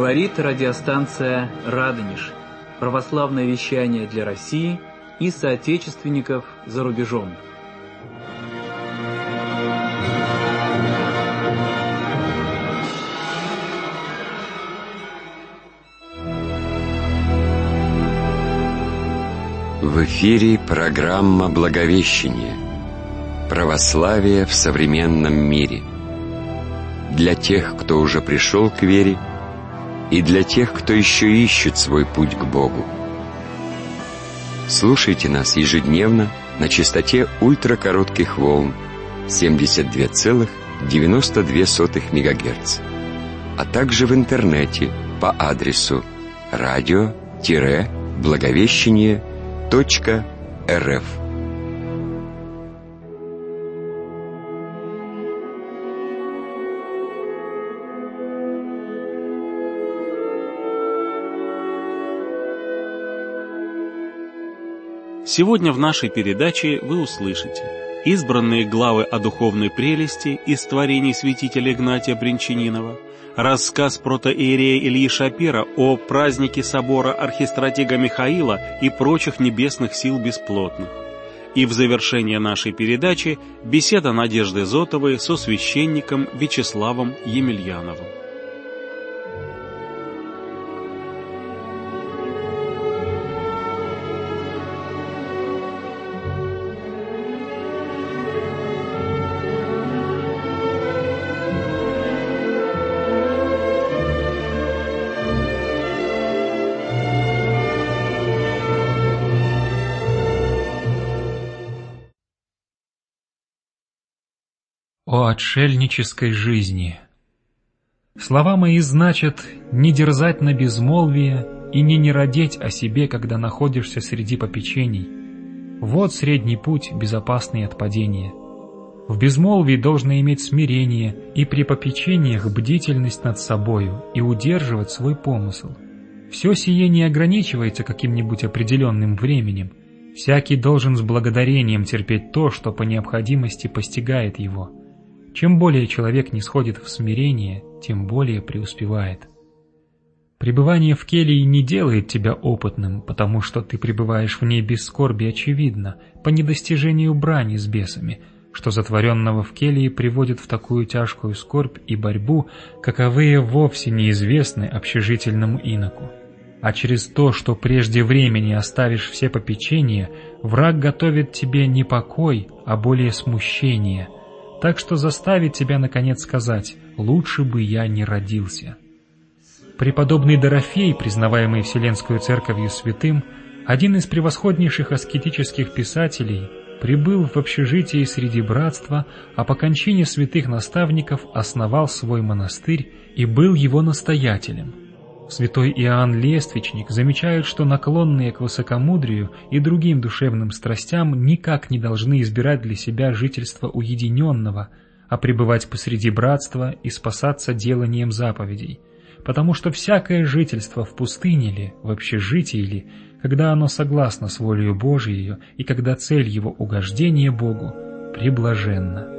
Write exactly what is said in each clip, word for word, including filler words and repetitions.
Говорит радиостанция «Радонеж». Православное вещание для России и соотечественников за рубежом. В эфире программа «Благовещение. Православие в современном мире». Для тех, кто уже пришел к вере, и для тех, кто еще ищет свой путь к Богу. Слушайте нас ежедневно на частоте ультракоротких волн семьдесят два целых девяносто две сотых мегагерца, а также в интернете по адресу радио-благовещение точка рф. Сегодня в нашей передаче вы услышите избранные главы о духовной прелести из творений святителя Игнатия Бринчанинова, рассказ протоиерея Ильи Шапира о празднике собора архистратига Михаила и прочих небесных сил бесплотных. И в завершение нашей передачи беседа Надежды Зотовой со священником Вячеславом Емельяновым. О отшельнической жизни. Слова мои значат не дерзать на безмолвие и не нерадеть о себе, когда находишься среди попечений. Вот средний путь, безопасный от падения. В безмолвии должно иметь смирение и при попечениях бдительность над собою и удерживать свой помысл. Все сие не ограничивается каким-нибудь определенным временем. Всякий должен с благодарением терпеть то, что по необходимости постигает его. Чем более человек нисходит в смирение, тем более преуспевает. Пребывание в келье не делает тебя опытным, потому что ты пребываешь в ней без скорби очевидно, по недостижению брани с бесами, что затворенного в келье приводит в такую тяжкую скорбь и борьбу, каковые вовсе неизвестны общежительному иноку. А через то, что прежде времени оставишь все попечения, враг готовит тебе не покой, а более смущение, так что заставит тебя наконец сказать: «Лучше бы я не родился». Преподобный Дорофей, признаваемый Вселенскую Церковью святым, один из превосходнейших аскетических писателей, прибыл в общежитии среди братства, а по кончине святых наставников основал свой монастырь и был его настоятелем. Святой Иоанн Лествичник замечает, что наклонные к высокомудрию и другим душевным страстям никак не должны избирать для себя жительство уединенного, а пребывать посреди братства и спасаться деланием заповедей, потому что всякое жительство в пустыне ли, в общежитии ли, когда оно согласно с волею Божией и когда цель его угождение Богу, преблаженно.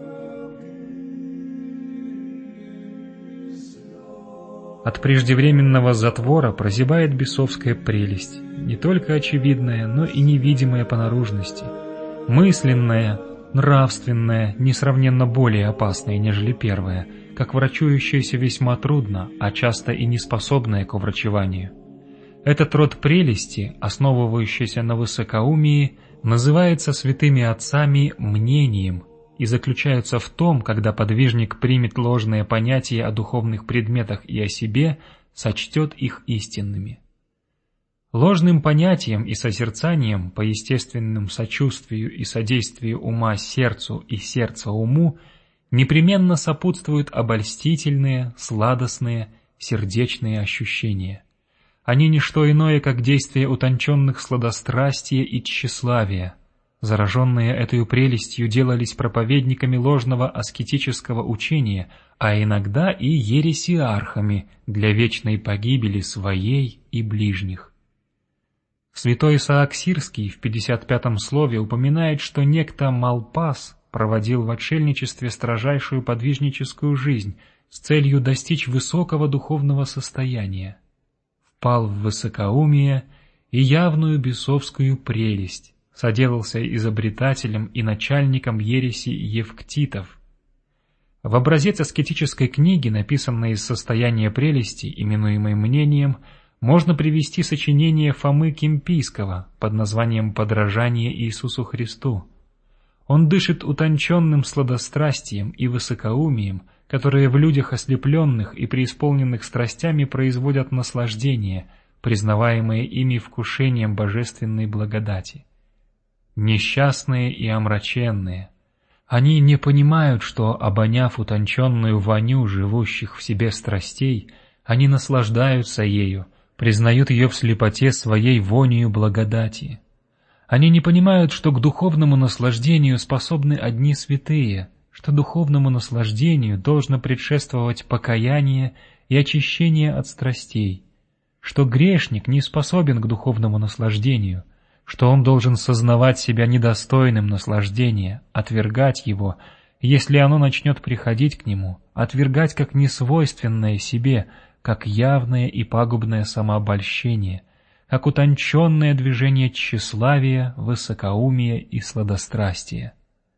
От преждевременного затвора прозябает бесовская прелесть, не только очевидная, но и невидимая по наружности, мысленная, нравственная, несравненно более опасная, нежели первая, как врачующаяся весьма трудно, а часто и неспособная к уврачеванию. Этот род прелести, основывающийся на высокоумии, называется святыми отцами мнением и заключается в том, когда подвижник примет ложное понятие о духовных предметах и о себе, сочтет их истинными. Ложным понятием и созерцанием по естественному сочувствию и содействию ума сердцу и сердца уму непременно сопутствуют обольстительные, сладостные, сердечные ощущения. Они не что иное, как действие утонченных сладострастия и тщеславия. Зараженные этой прелестью делались проповедниками ложного аскетического учения, а иногда и ересиархами для вечной погибели своей и ближних. Святой Исаак Сирский в пятьдесят пятом слове упоминает, что некто Малпас проводил в отшельничестве строжайшую подвижническую жизнь, с целью достичь высокого духовного состояния. Впал в высокоумие и явную бесовскую прелесть, соделался изобретателем и начальником ереси евктитов. В образец аскетической книги, написанной из состояния прелести, именуемой мнением, можно привести сочинение Фомы Кимпийского под названием «Подражание Иисусу Христу». Он дышит утонченным сладострастием и высокоумием, которые в людях ослепленных и преисполненных страстями производят наслаждение, признаваемое ими вкушением божественной благодати. Несчастные и омраченные, они не понимают, что, обоняв утонченную воню живущих в себе страстей, они наслаждаются ею, признают ее в слепоте своей вонью благодати. Они не понимают, что к духовному наслаждению способны одни святые, что духовному наслаждению должно предшествовать покаяние и очищение от страстей, что грешник не способен к духовному наслаждению, что он должен сознавать себя недостойным наслаждения, отвергать его, если оно начнет приходить к нему, отвергать как несвойственное себе, как явное и пагубное самообольщение, как утонченное движение тщеславия, высокоумия и сладострастия.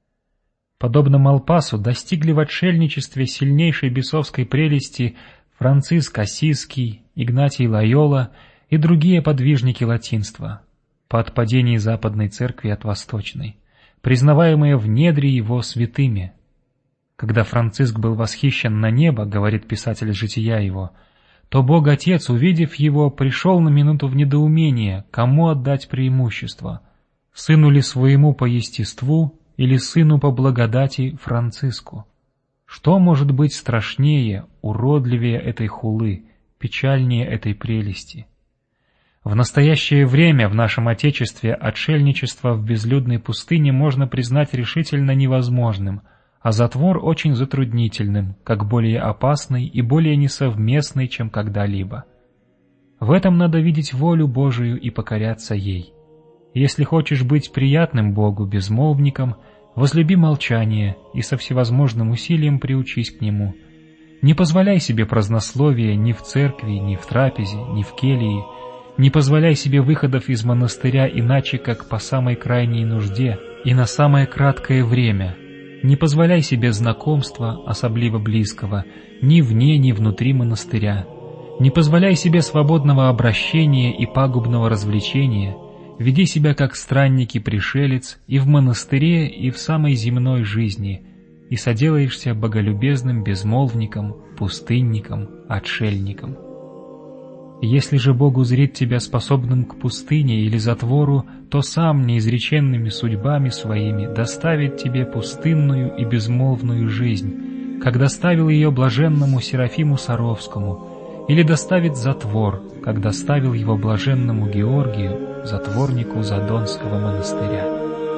Подобно Малпасу достигли в отшельничестве сильнейшей бесовской прелести Франциск Ассизский, Игнатий Лойола и другие подвижники латинства, по отпадении Западной Церкви от Восточной, признаваемые в недре его святыми. Когда Франциск был восхищен на небо, говорит писатель жития его, то Бог Отец, увидев его, пришел на минуту в недоумение, кому отдать преимущество, сыну ли своему по естеству или сыну по благодати Франциску. Что может быть страшнее, уродливее этой хулы, печальнее этой прелести? В настоящее время в нашем Отечестве отшельничество в безлюдной пустыне можно признать решительно невозможным, а затвор очень затруднительным, как более опасный и более несовместный, чем когда-либо. В этом надо видеть волю Божию и покоряться ей. Если хочешь быть приятным Богу безмолвником, возлюби молчание и со всевозможным усилием приучись к нему. Не позволяй себе празднословия ни в церкви, ни в трапезе, ни в келии, не позволяй себе выходов из монастыря иначе, как по самой крайней нужде и на самое краткое время. Не позволяй себе знакомства, особливо близкого, ни вне, ни внутри монастыря. Не позволяй себе свободного обращения и пагубного развлечения. Веди себя как странник и пришелец и в монастыре, и в самой земной жизни, и соделаешься боголюбезным безмолвником, пустынником, отшельником. Если же Бог узрит тебя способным к пустыне или затвору, то сам неизреченными судьбами своими доставит тебе пустынную и безмолвную жизнь, как доставил ее блаженному Серафиму Саровскому, или доставит затвор, как доставил его блаженному Георгию, затворнику Задонского монастыря.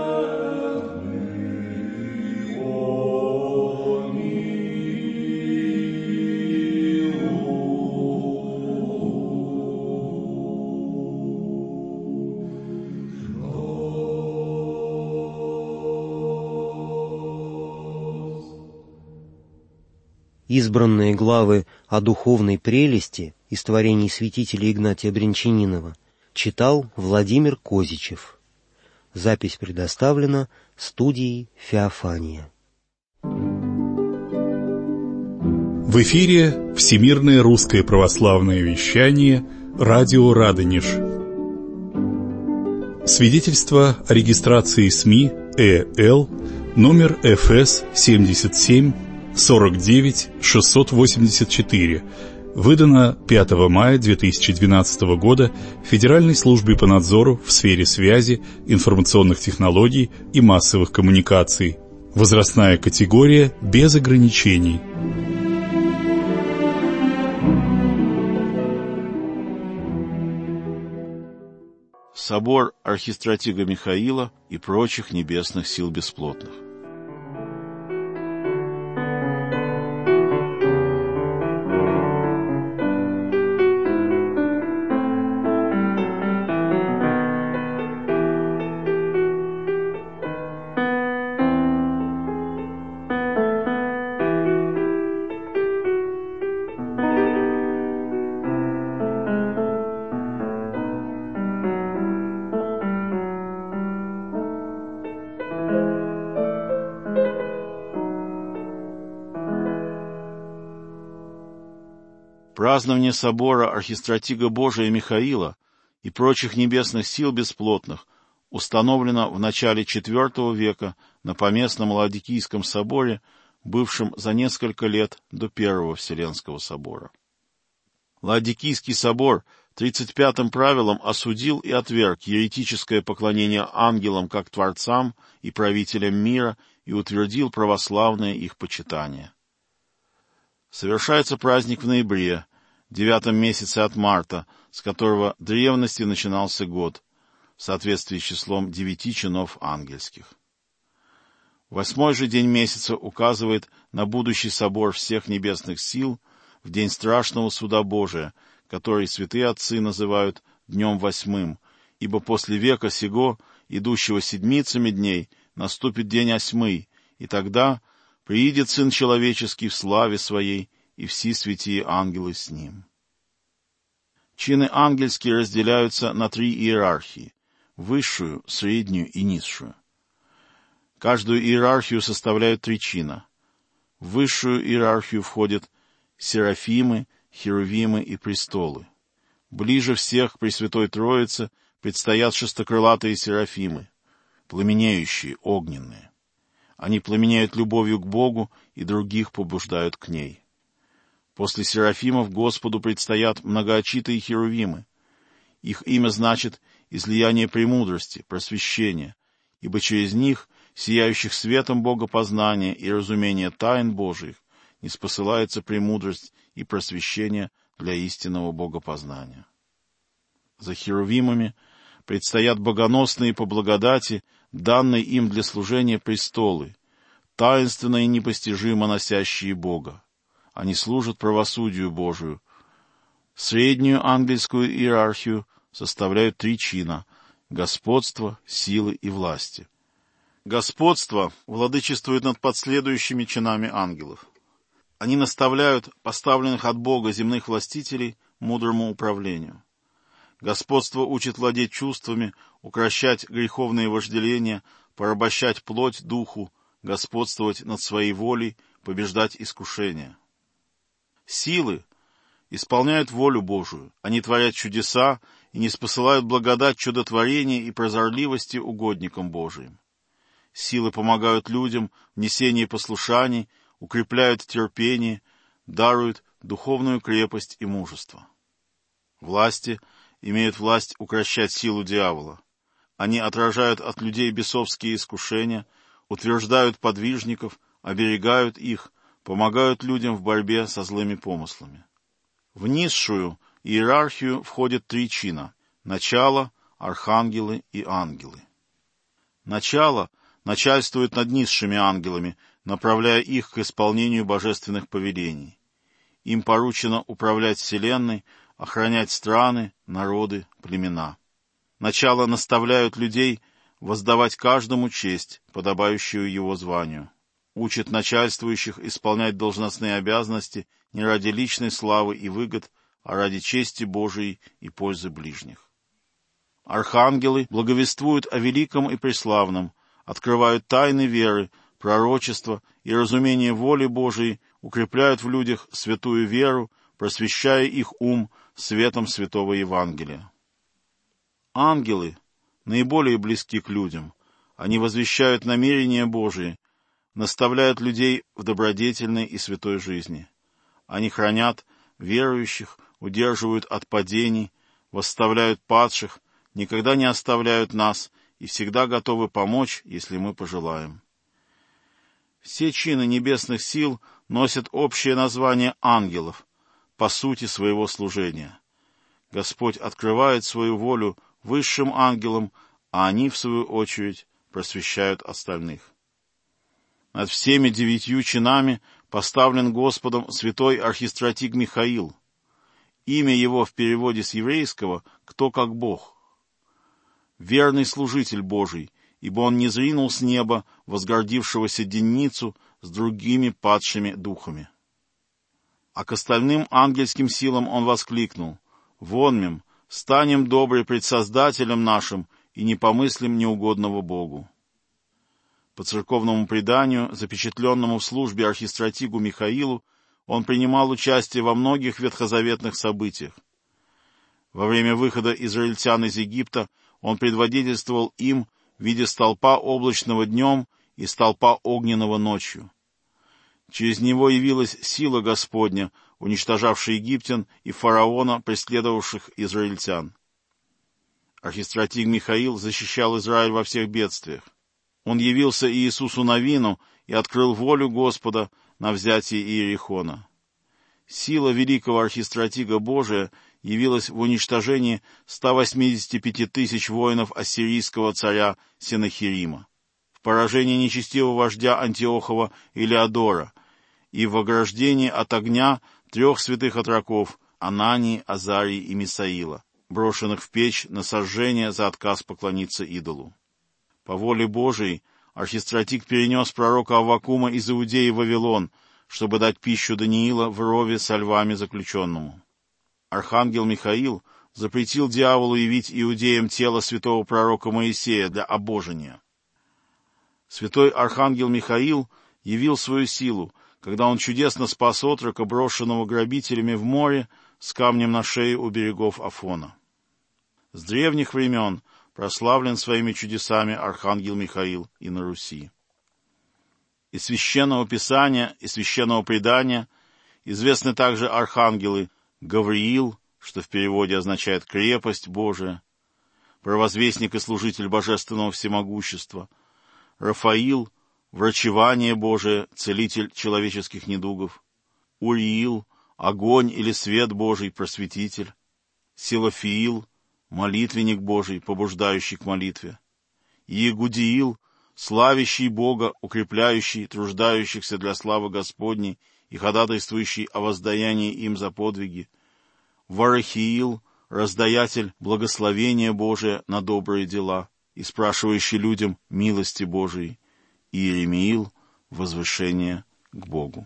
Избранные главы о духовной прелести из творений святителя Игнатия Бринчанинова читал Владимир Козичев. Запись предоставлена студией «Феофания». В эфире Всемирное русское православное вещание «Радио Радонеж». Свидетельство о регистрации СМИ ЭЛ номер эф эс семьдесят семь сорок девять шестьсот восемьдесят четыре, выдано пятого мая две тысячи двенадцатого года Федеральной службой по надзору в сфере связи, информационных технологий и массовых коммуникаций. Возрастная категория без ограничений. Собор архистратига Михаила и прочих небесных сил бесплотных. Празднование собора архистратига Божия Михаила и прочих небесных сил бесплотных установлено в начале четвертого века на поместном Лаодикийском соборе, бывшем за несколько лет до Первого Вселенского собора. Лаодикийский собор тридцать пятым правилом осудил и отверг еретическое поклонение ангелам как творцам и правителям мира и утвердил православное их почитание. Совершается праздник в ноябре, девятом месяце от марта, с которого древности начинался год, в соответствии с числом девяти чинов ангельских. Восьмой же день месяца указывает на будущий собор всех небесных сил в день страшного суда Божия, который святые отцы называют днем восьмым, ибо после века сего, идущего седмицами дней, наступит день осьмый, и тогда приидет Сын Человеческий в славе Своей, и все святые ангелы с Ним. Чины ангельские разделяются на три иерархии — высшую, среднюю и низшую. Каждую иерархию составляют три чина. В высшую иерархию входят серафимы, херувимы и престолы. Ближе всех к Пресвятой Троице предстоят шестокрылатые серафимы, пламенеющие, огненные. Они пламенеют любовью к Богу и других побуждают к ней. После серафимов Господу предстоят многоочитые херувимы. Их имя значит излияние премудрости, просвещения, ибо через них, сияющих светом богопознания и разумения тайн Божиих, ниспосылается премудрость и просвещение для истинного богопознания. За херувимами предстоят богоносные по благодати, данные им для служения престолы, таинственно и непостижимо носящие Бога. Они служат правосудию Божию. Среднюю ангельскую иерархию составляют три чина — господство, силы и власти. Господство владычествует над последующими чинами ангелов. Они наставляют поставленных от Бога земных властителей мудрому управлению. Господство учит владеть чувствами, укрощать греховные вожделения, порабощать плоть духу, господствовать над своей волей, побеждать искушения. Силы исполняют волю Божию, они творят чудеса и ниспосылают благодать чудотворения и прозорливости угодникам Божиим. Силы помогают людям в несении послушаний, укрепляют терпение, даруют духовную крепость и мужество. Власти имеют власть укрощать силу дьявола. Они отражают от людей бесовские искушения, утверждают подвижников, оберегают их, помогают людям в борьбе со злыми помыслами. В низшую иерархию входят три чина — начало, архангелы и ангелы. Начало начальствует над низшими ангелами, направляя их к исполнению божественных повелений. Им поручено управлять вселенной, охранять страны, народы, племена. Начало наставляют людей воздавать каждому честь, подобающую его званию. Учит начальствующих исполнять должностные обязанности не ради личной славы и выгод, а ради чести Божией и пользы ближних. Архангелы благовествуют о великом и преславном, открывают тайны веры, пророчества и разумение воли Божией, укрепляют в людях святую веру, просвещая их ум светом святого Евангелия. Ангелы наиболее близки к людям. Они возвещают намерения Божии, наставляют людей в добродетельной и святой жизни. Они хранят верующих, удерживают от падений, восставляют падших, никогда не оставляют нас и всегда готовы помочь, если мы пожелаем. Все чины небесных сил носят общее название ангелов по сути своего служения. Господь открывает свою волю высшим ангелам, а они, в свою очередь, просвещают остальных. Над всеми девятью чинами поставлен Господом святой архистратиг Михаил. Имя его в переводе с еврейского «кто как Бог». Верный служитель Божий, ибо он не зринул с неба возгордившегося денницу с другими падшими духами. А к остальным ангельским силам он воскликнул: «Вонмем, станем добры пред Создателем нашим и не помыслим неугодного Богу». По церковному преданию, запечатленному в службе архистратигу Михаилу, он принимал участие во многих ветхозаветных событиях. Во время выхода израильтян из Египта он предводительствовал им в виде столпа облачного днем и столпа огненного ночью. Через него явилась сила Господня, уничтожавшая египтян и фараона, преследовавших израильтян. Архистратиг Михаил защищал Израиль во всех бедствиях. Он явился Иисусу Навину и открыл волю Господа на взятие Иерихона. Сила великого архистратига Божия явилась в уничтожении ста восьмидесяти пяти тысяч воинов ассирийского царя Сенахерима, в поражении нечестивого вождя Антиохова Илеодора и в ограждении от огня трех святых отроков Анании, Азарии и Мисаила, брошенных в печь на сожжение за отказ поклониться идолу. По воле Божией архистратиг перенес пророка Аввакума из Иудеи в Вавилон, чтобы дать пищу Даниила в рове со львами заключенному. Архангел Михаил запретил дьяволу явить иудеям тело святого пророка Моисея для обожения. Святой Архангел Михаил явил свою силу, когда он чудесно спас отрока, брошенного грабителями в море, с камнем на шее у берегов Афона. С древних времен прославлен своими чудесами Архангел Михаил и на Руси. Из Священного Писания и Священного Предания известны также архангелы Гавриил, что в переводе означает «крепость Божия», провозвестник и служитель божественного всемогущества, Рафаил, врачевание Божие, целитель человеческих недугов, Уриил, огонь или свет Божий, просветитель, Силофиил, молитвенник Божий, побуждающий к молитве, Иегудиил, славящий Бога, укрепляющий труждающихся для славы Господней и ходатайствующий о воздаянии им за подвиги, Варахиил, раздаятель благословения Божия на добрые дела и спрашивающий людям милости Божией, и Иеремиил, возвышение к Богу.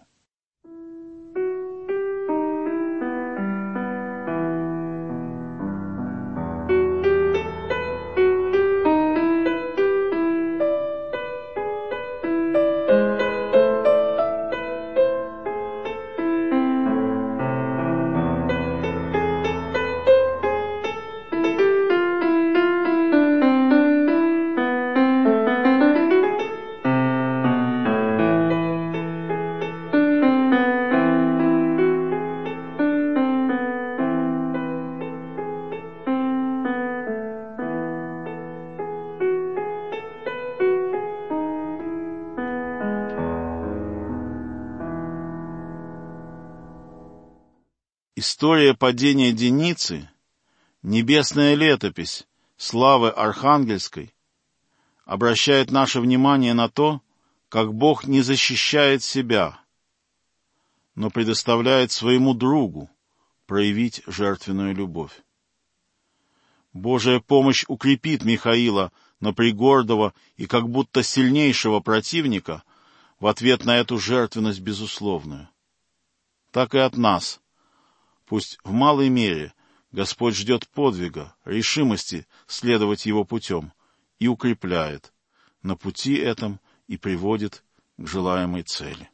История падения Деницы, небесная летопись славы архангельской, обращает наше внимание на то, как Бог не защищает себя, но предоставляет своему другу проявить жертвенную любовь. Божья помощь укрепит Михаила, но пригордого и как будто сильнейшего противника, в ответ на эту жертвенность безусловную. Так и от нас. Пусть в малой мере Господь ждет подвига, решимости следовать Его путем и укрепляет на пути этом и приводит к желаемой цели.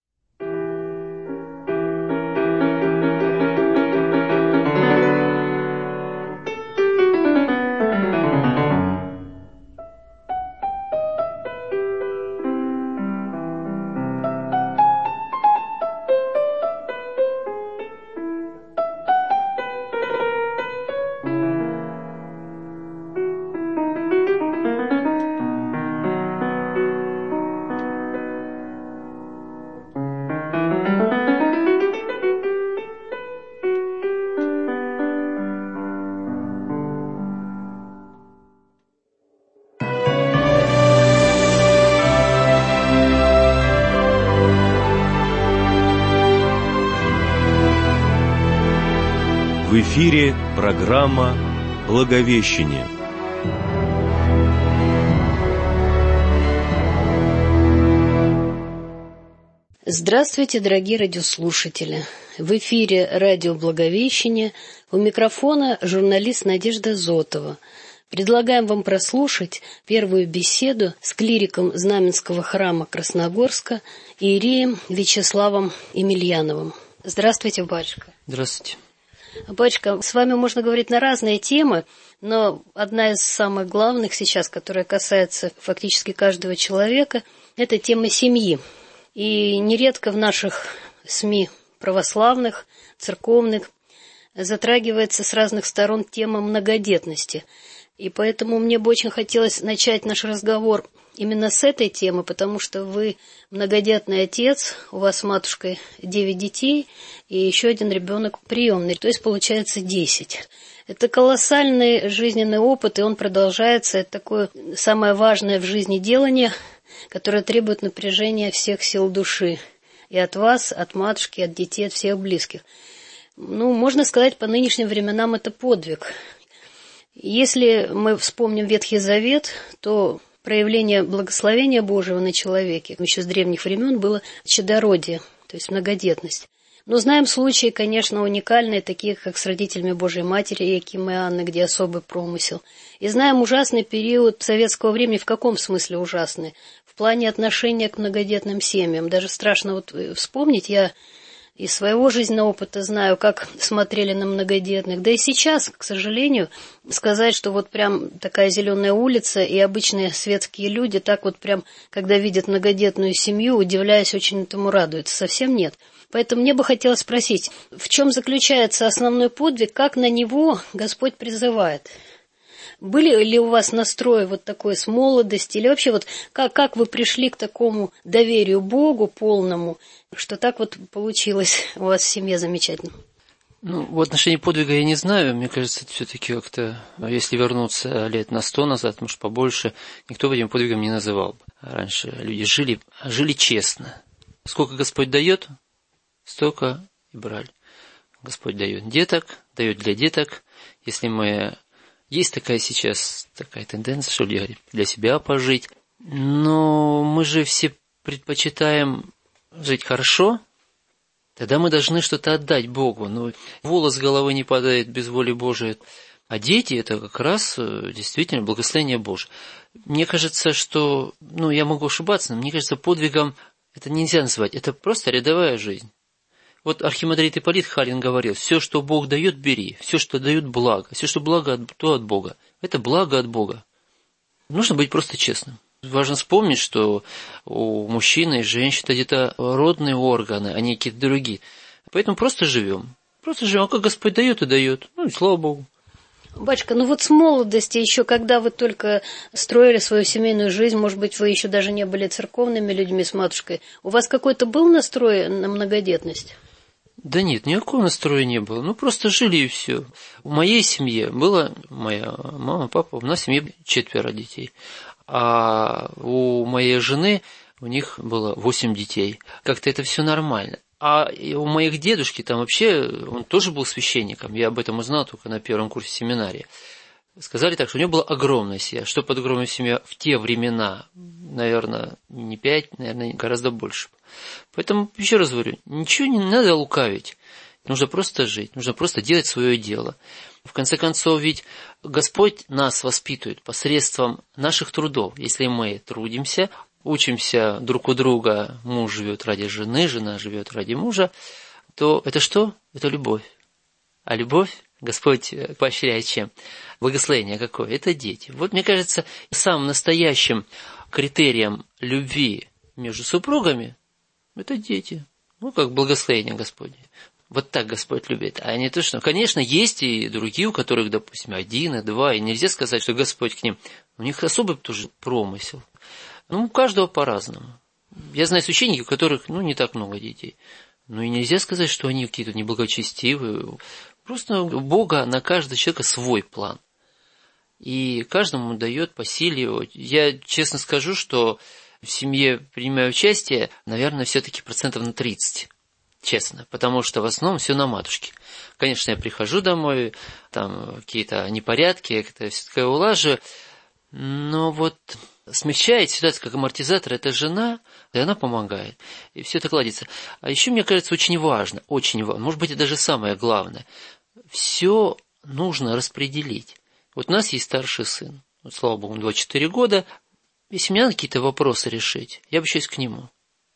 В эфире программа «Благовещение». Здравствуйте, дорогие радиослушатели! В эфире радио «Благовещение», у микрофона журналист Надежда Зотова. Предлагаем вам прослушать первую беседу с клириком Знаменского храма Красногорска иереем Вячеславом Емельяновым. Здравствуйте, батюшка. Здравствуйте. Батюшка, с вами можно говорить на разные темы, но одна из самых главных сейчас, которая касается фактически каждого человека, это тема семьи. И нередко в наших СМИ православных, церковных затрагивается с разных сторон тема многодетности. И поэтому мне бы очень хотелось начать наш разговор именно с этой темы, потому что вы многодетный отец, у вас с матушкой девять детей, и еще один ребенок приемный, то есть получается десять. Это колоссальный жизненный опыт, и он продолжается. Это такое самое важное в жизни делание, которое требует напряжения всех сил души. И от вас, от матушки, от детей, от всех близких. Ну, можно сказать, по нынешним временам это подвиг. Если мы вспомним Ветхий Завет, то проявление благословения Божьего на человеке еще с древних времен было чадородие, то есть многодетность. Но знаем случаи, конечно, уникальные, такие как с родителями Божьей Матери Иакима и Анны, где особый промысел. И знаем ужасный период советского времени. В каком смысле ужасный? В плане отношения к многодетным семьям. Даже страшно вот вспомнить. Я из своего жизненного опыта знаю, как смотрели на многодетных. Да и сейчас, к сожалению, сказать, что вот прям такая зеленая улица и обычные светские люди так вот прям, когда видят многодетную семью, удивляясь, очень этому радуются. Совсем нет. Поэтому мне бы хотелось спросить, в чем заключается основной подвиг, как на него Господь призывает? Были ли у вас настрой вот такой с молодости, или вообще вот как, как вы пришли к такому доверию Богу полному, что так вот получилось у вас в семье замечательно? Ну, в отношении подвига я не знаю. Мне кажется, это все-таки как-то, если вернуться лет на сто назад, может, побольше, никто этим подвигом не называл бы. Раньше люди жили, жили честно. Сколько Господь дает, столько и брали. Господь дает деток, дает для деток. Если мы... Есть такая сейчас такая тенденция, что ли, для себя пожить. Но мы же все предпочитаем жить хорошо, тогда мы должны что-то отдать Богу. Ну, волос с головы не падает без воли Божией. А дети – это как раз действительно благословение Божие. Мне кажется, что, ну, я могу ошибаться, но мне кажется, подвигом это нельзя называть. Это просто рядовая жизнь. Вот архимандрит Ипполит Халин говорил: все, что Бог дает, бери. Все, что дает, благо. Все, что благо, то от Бога. Это благо от Бога. Нужно быть просто честным. Важно вспомнить, что у мужчины и женщины где-то родные органы, а не какие-то другие. Поэтому просто живем. Просто живем. А как Господь дает и дает. Ну и слава Богу. Батюшка, ну вот с молодости, еще когда вы только строили свою семейную жизнь, может быть, вы еще даже не были церковными людьми с матушкой, у вас какой-то был настрой на многодетность? Да нет, никакого настроя не было. Ну, просто жили и все. В моей семье была моя мама, папа, у нас в семье четверо детей. А у моей жены, у них было восемь детей. Как-то это все нормально. А у моих дедушки, там вообще, он тоже был священником. Я об этом узнал только на первом курсе семинарии. Сказали так, что у него была огромная семья. Что под огромной семьей в те времена? Наверное, не пять, наверное, гораздо больше. Поэтому, еще раз говорю, ничего не надо лукавить. Нужно просто жить, нужно просто делать свое дело. В конце концов, ведь Господь нас воспитывает посредством наших трудов. Если мы трудимся, учимся друг у друга, муж живет ради жены, жена живет ради мужа, то это что? Это любовь. А любовь Господь поощряет чем? Благословение какое? Это дети. Вот, мне кажется, самым настоящим критерием любви между супругами это дети. Ну, как благословение Господне. Вот так Господь любит. А не то, что... Конечно, есть и другие, у которых, допустим, один и два, и нельзя сказать, что Господь к ним. У них особый тоже промысел. Ну, у каждого по-разному. Я знаю священников, у которых, ну, не так много детей. Ну, и нельзя сказать, что они какие-то неблагочестивые. Просто у Бога на каждого человека свой план. И каждому дает по силе. Я честно скажу, что в семье принимаю участие, наверное, все-таки процентов на тридцать. Честно, потому что в основном все на матушке. Конечно, я прихожу домой, там какие-то непорядки, это все такое улаживаю, но вот смягчает ситуацию, как амортизатор, это жена, и она помогает, и все это кладется. А еще, мне кажется, очень важно, очень важно, может быть, это даже самое главное, все нужно распределить. Вот у нас есть старший сын. Вот, слава богу, двадцать четыре года. Если мне надо какие-то вопросы решить, я обращаюсь к нему.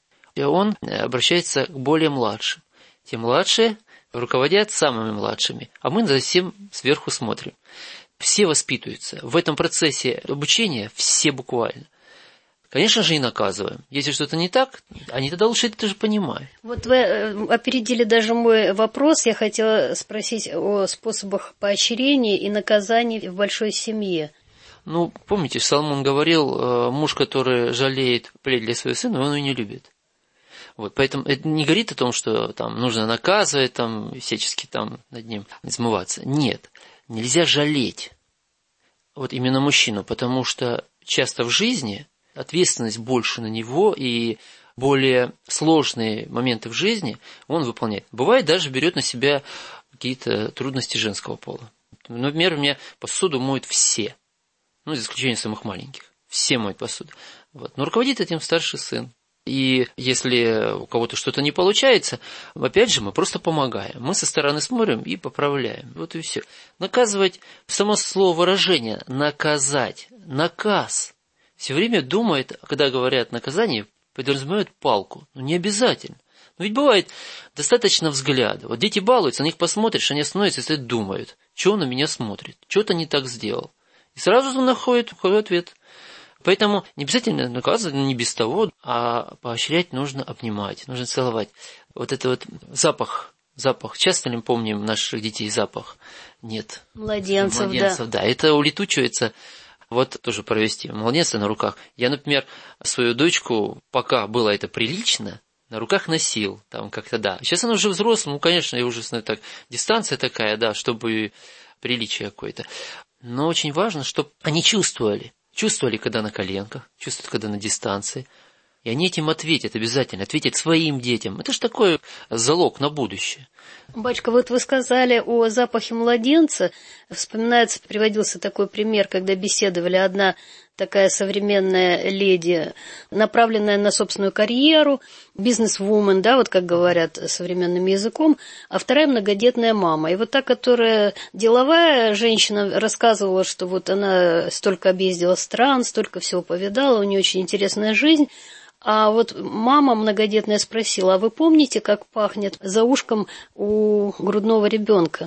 И он обращается к более младшим. Те младшие руководят самыми младшими, а мы за всем сверху смотрим. Все воспитываются. В этом процессе обучения все буквально. Конечно же, и наказываем. Если что-то не так, они тогда лучше это же понимают. Вот вы опередили даже мой вопрос. Я хотела спросить о способах поощрения и наказаний в большой семье. Ну, помните, Соломон говорил, муж, который жалеет плеть для своего сына, он ее не любит. Вот, поэтому это не говорит о том, что там нужно наказывать, там, всячески там над ним измываться. Нет, нельзя жалеть вот именно мужчину, потому что часто в жизни ответственность больше на него, и более сложные моменты в жизни он выполняет. Бывает, даже берет на себя какие-то трудности женского пола. Например, у меня посуду моют все, ну, за исключением самых маленьких. Все моют посуду. Вот. Но руководит этим старший сын. И если у кого-то что-то не получается, опять же, мы просто помогаем. Мы со стороны смотрим и поправляем. Вот и все. Наказывать, само слово выражение, наказать, наказ. Все время думает, когда говорят наказание, подразумевают палку. Ну, не обязательно. Но ведь бывает достаточно взгляда. Вот дети балуются, на них посмотришь, они остановятся и думают, что он на меня смотрит, что-то не так сделал. И сразу находит ответ. Поэтому не обязательно наказывать, не без того, а поощрять нужно обнимать, нужно целовать. Вот это вот запах, запах. Часто ли мы помним наших детей запах? Нет. Младенцев, Младенцев, да. да. Это улетучивается. Вот тоже провести младенца на руках. Я, например, свою дочку, пока было это прилично, на руках носил, там как-то, да. Сейчас она уже взрослая, ну, конечно, я уже знаю, так, дистанция такая, да, чтобы приличие какое-то. Но очень важно, чтобы они чувствовали. Чувствовали, когда на коленках, чувствуют, когда на дистанции. И они этим ответят обязательно, ответят своим детям. Это же такой залог на будущее. Батюшка, вот вы сказали о запахе младенца. Вспоминается, приводился такой пример, когда беседовали одна такая современная леди, направленная на собственную карьеру, бизнес-вумен, да, вот как говорят современным языком, а вторая многодетная мама. И вот та, которая деловая женщина, рассказывала, что вот она столько объездила стран, столько всего повидала, у нее очень интересная жизнь. А вот мама многодетная спросила: а вы помните, как пахнет за ушком у грудного ребенка?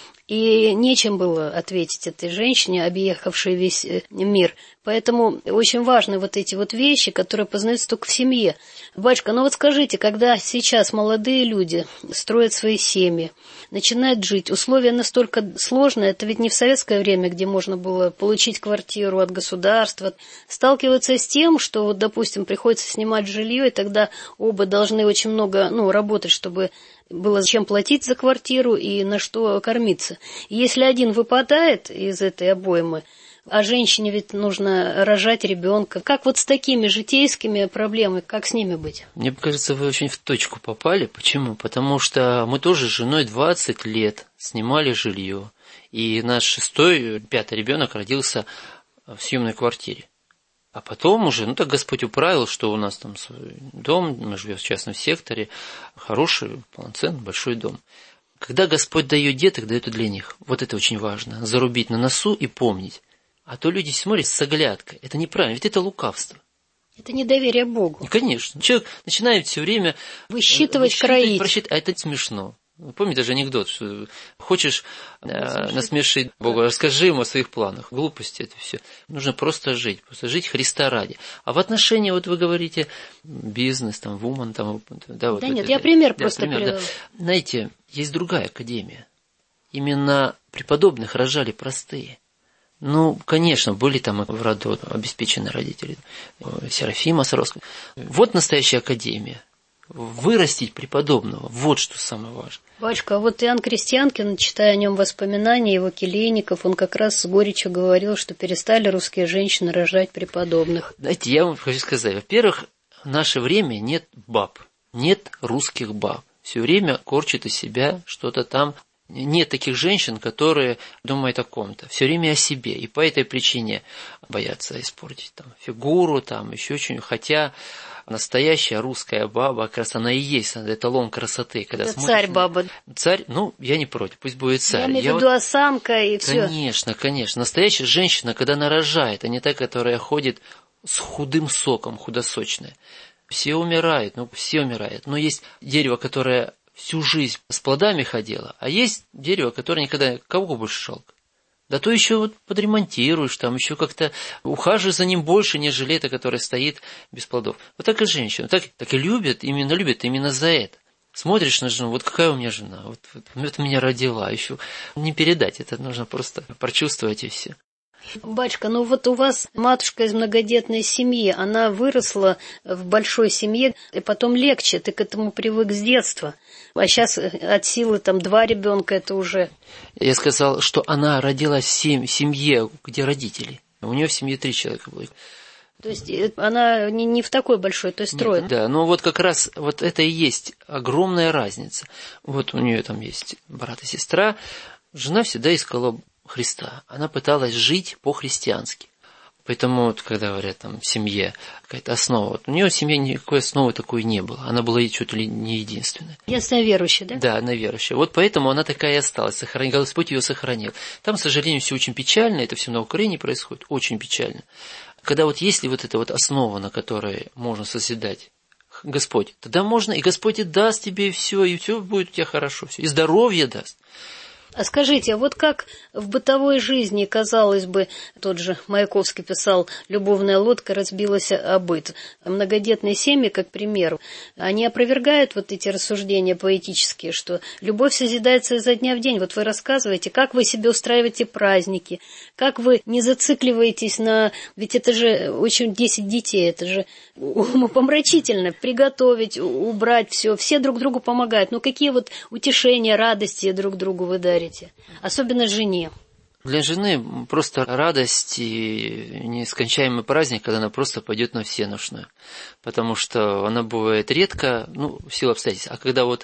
И нечем было ответить этой женщине, объехавшей весь мир. Поэтому очень важны вот эти вот вещи, которые познаются только в семье. Батюшка, ну вот скажите, когда сейчас молодые люди строят свои семьи, начинают жить, условия настолько сложные, это ведь не в советское время, где можно было получить квартиру от государства, сталкиваются с тем, что, вот, допустим, приходится снимать жилье, и тогда оба должны очень много, ну, работать, чтобы было чем платить за квартиру и на что кормиться. И если один выпадает из этой обоймы, а женщине ведь нужно рожать ребенка, как вот с такими житейскими проблемами, как с ними быть? Мне кажется, вы очень в точку попали. Почему? Потому что мы тоже с женой двадцать лет снимали жилье, и наш шестой, пятый ребенок родился в съемной квартире. А потом уже, ну так Господь управил, что у нас там свой дом, мы живем в частном секторе, хороший, полноценный, большой дом. Когда Господь дает деток, дает и для них. Вот это очень важно. Зарубить на носу и помнить. А то люди смотрят с оглядкой. Это неправильно, ведь это лукавство. Это недоверие Богу. И, конечно. Человек начинает все время высчитывать, кроить. Просчитывать, а это смешно. Помните даже анекдот, что хочешь э, насмешить Бога, расскажи ему о своих планах. Глупости это все. Нужно просто жить, просто жить Христа ради. А в отношении, вот вы говорите, бизнес, там, вумен, там, да, вот да это, нет, это, я пример да, просто пример, привела. Да. Знаете, есть другая академия. Именно преподобных рожали простые. Ну, конечно, были там в роду обеспеченные родители. Серафима Саровская. Вот настоящая академия. Вырастить преподобного. Вот что самое важное. Батюшка, а вот Иоанн Крестьянкин, читая о нем воспоминания его келейников, он как раз с горечью говорил, что перестали русские женщины рожать преподобных. Знаете, я вам хочу сказать. Во-первых, в наше время нет баб. Нет русских баб. Все время корчат из себя что-то там. Нет таких женщин, которые думают о ком-то, все время о себе, и по этой причине боятся испортить там фигуру, там еще что-нибудь. Хотя настоящая русская баба, как раз она и есть эталон красоты. Когда это смотришь, царь-баба. Царь, ну, я не против, пусть будет царь. Я имею в виду вот... осанка и все. Конечно, конечно. Настоящая женщина, когда она рожает, а не та, которая ходит с худым соком, худосочная. Все умирают, ну, все умирают. Но есть дерево, которое всю жизнь с плодами ходила, а есть дерево, которое никогда... Кого больше жалко? Да то еще вот подремонтируешь, там еще как-то ухаживаешь за ним больше, нежели это, которое стоит без плодов. Вот так и женщина. Так, так и любят, именно любят именно за это. Смотришь на жену, вот какая у меня жена, вот, вот, вот меня родила, еще не передать, это нужно просто прочувствовать и все. Батюшка, ну вот у вас матушка из многодетной семьи, она выросла в большой семье, и потом легче, ты к этому привык с детства. А сейчас от силы там два ребенка это уже... Я сказал, что она родилась в семье, где родители. У нее в семье три человека было. То есть она не, не в такой большой, то есть трое. Нет, да, но вот как раз вот это и есть огромная разница. Вот у нее там есть брат и сестра, жена всегда искала Христа. Она пыталась жить по-христиански. Поэтому, вот, когда говорят, там, в семье какая-то основа, вот, у нее в семье никакой основы такой не было. Она была чуть ли не единственная. Ясно верующая, да? Да, она верующая. Вот поэтому она такая и осталась. Сохран... Господь ее сохранил. Там, к сожалению, все очень печально. Это все на Украине происходит. Очень печально. Когда вот есть ли вот эта вот основа, на которой можно созидать Господь, тогда можно, и Господь и даст тебе все, и все будет у тебя хорошо, все, и здоровье даст. А скажите, а вот как в бытовой жизни, казалось бы, тот же Маяковский писал, любовная лодка разбилась о быт. Многодетные семьи, как пример, они опровергают вот эти рассуждения поэтические, что любовь созидается изо дня в день. Вот вы рассказываете, как вы себе устраиваете праздники, как вы не зацикливаетесь на... Ведь это же очень десять детей, это же умопомрачительно. Приготовить, убрать все, все друг другу помогают. Ну какие вот утешения, радости друг другу вы дарите? Особенно жене. Для жены просто радость и нескончаемый праздник, когда она просто пойдет на всеношную. Потому что она бывает редко, ну, в силу обстоятельств. А когда вот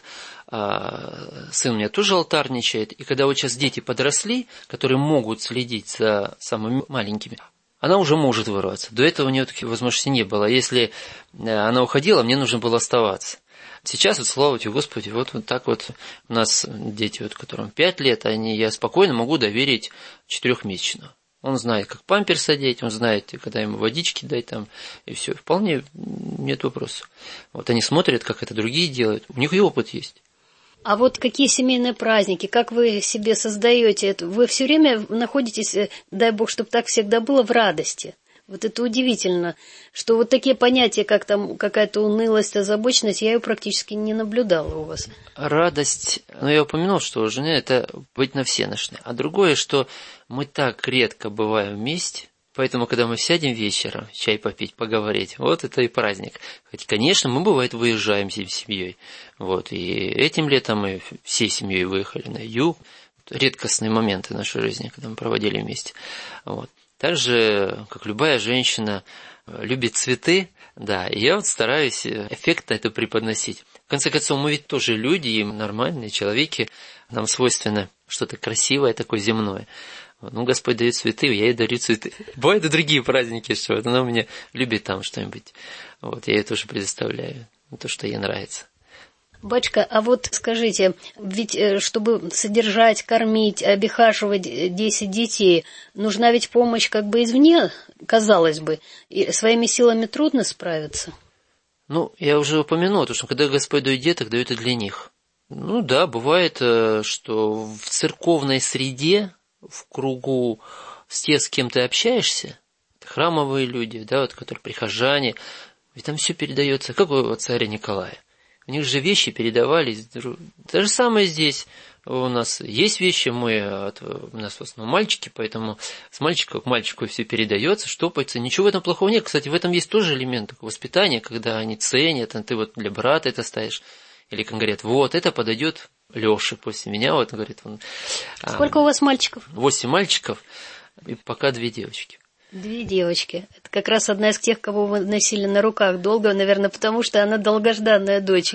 а, сын у меня тоже алтарничает, и когда вот сейчас дети подросли, которые могут следить за самыми маленькими, она уже может вырваться. До этого у нее таких возможностей не было. Если она уходила, мне нужно было оставаться. Сейчас, вот, слава тебе, Господи, вот, вот так вот у нас дети, вот, которым пять лет, они, я спокойно могу доверить четырехмесячного. Он знает, как памперс одеть, он знает, когда ему водички дать там, и все. Вполне нет вопросов. Вот они смотрят, как это другие делают, у них и опыт есть. А вот какие семейные праздники, как вы себе создаете это? Вы все время находитесь, дай Бог, чтобы так всегда было, в радости. Вот это удивительно, что вот такие понятия, как там какая-то унылость, озабоченность, я ее практически не наблюдала у вас. Радость, ну я упомянул, что у жены это быть на всеношной. А другое, что мы так редко бываем вместе, поэтому, когда мы сядем вечером, чай попить, поговорить, вот это и праздник. Хотя, конечно, мы, бывает, выезжаем всей семьей. Вот, и этим летом мы всей семьей выехали на юг. Редкостные моменты нашей жизни, когда мы проводили вместе. Вот. Так же, как любая женщина любит цветы, да, и я вот стараюсь эффектно это преподносить. В конце концов, мы ведь тоже люди, и нормальные человеки, нам свойственно что-то красивое, такое земное. Ну, Господь дает цветы, я ей дарю цветы. Бывают и другие праздники, что вот она у меня любит там что-нибудь. Вот, я ей тоже предоставляю то, что ей нравится. Батюшка, а вот скажите, ведь чтобы содержать, кормить, обихаживать десять детей, нужна ведь помощь как бы извне, казалось бы, и своими силами трудно справиться? Ну, я уже упомянул, что когда Господь дает деток, дает и для них. Ну да, бывает, что в церковной среде, в кругу с тем, с кем ты общаешься, храмовые люди, да, вот, которые прихожане, ведь там все передается, как у царя Николая. У них же вещи передавались. То же самое здесь. У нас есть вещи, мы, у нас в основном мальчики, поэтому с мальчика к мальчику все передается, штопается. Ничего в этом плохого нет. Кстати, в этом есть тоже элемент такого воспитания, когда они ценят, а ты вот для брата это ставишь. Или говорят, вот, это подойдет Лёше после меня. Вот, говорит, он, сколько а, у вас мальчиков? Восемь мальчиков и пока две девочки. Две девочки. Это как раз одна из тех, кого вы носили на руках долго, наверное, потому что она долгожданная доченька.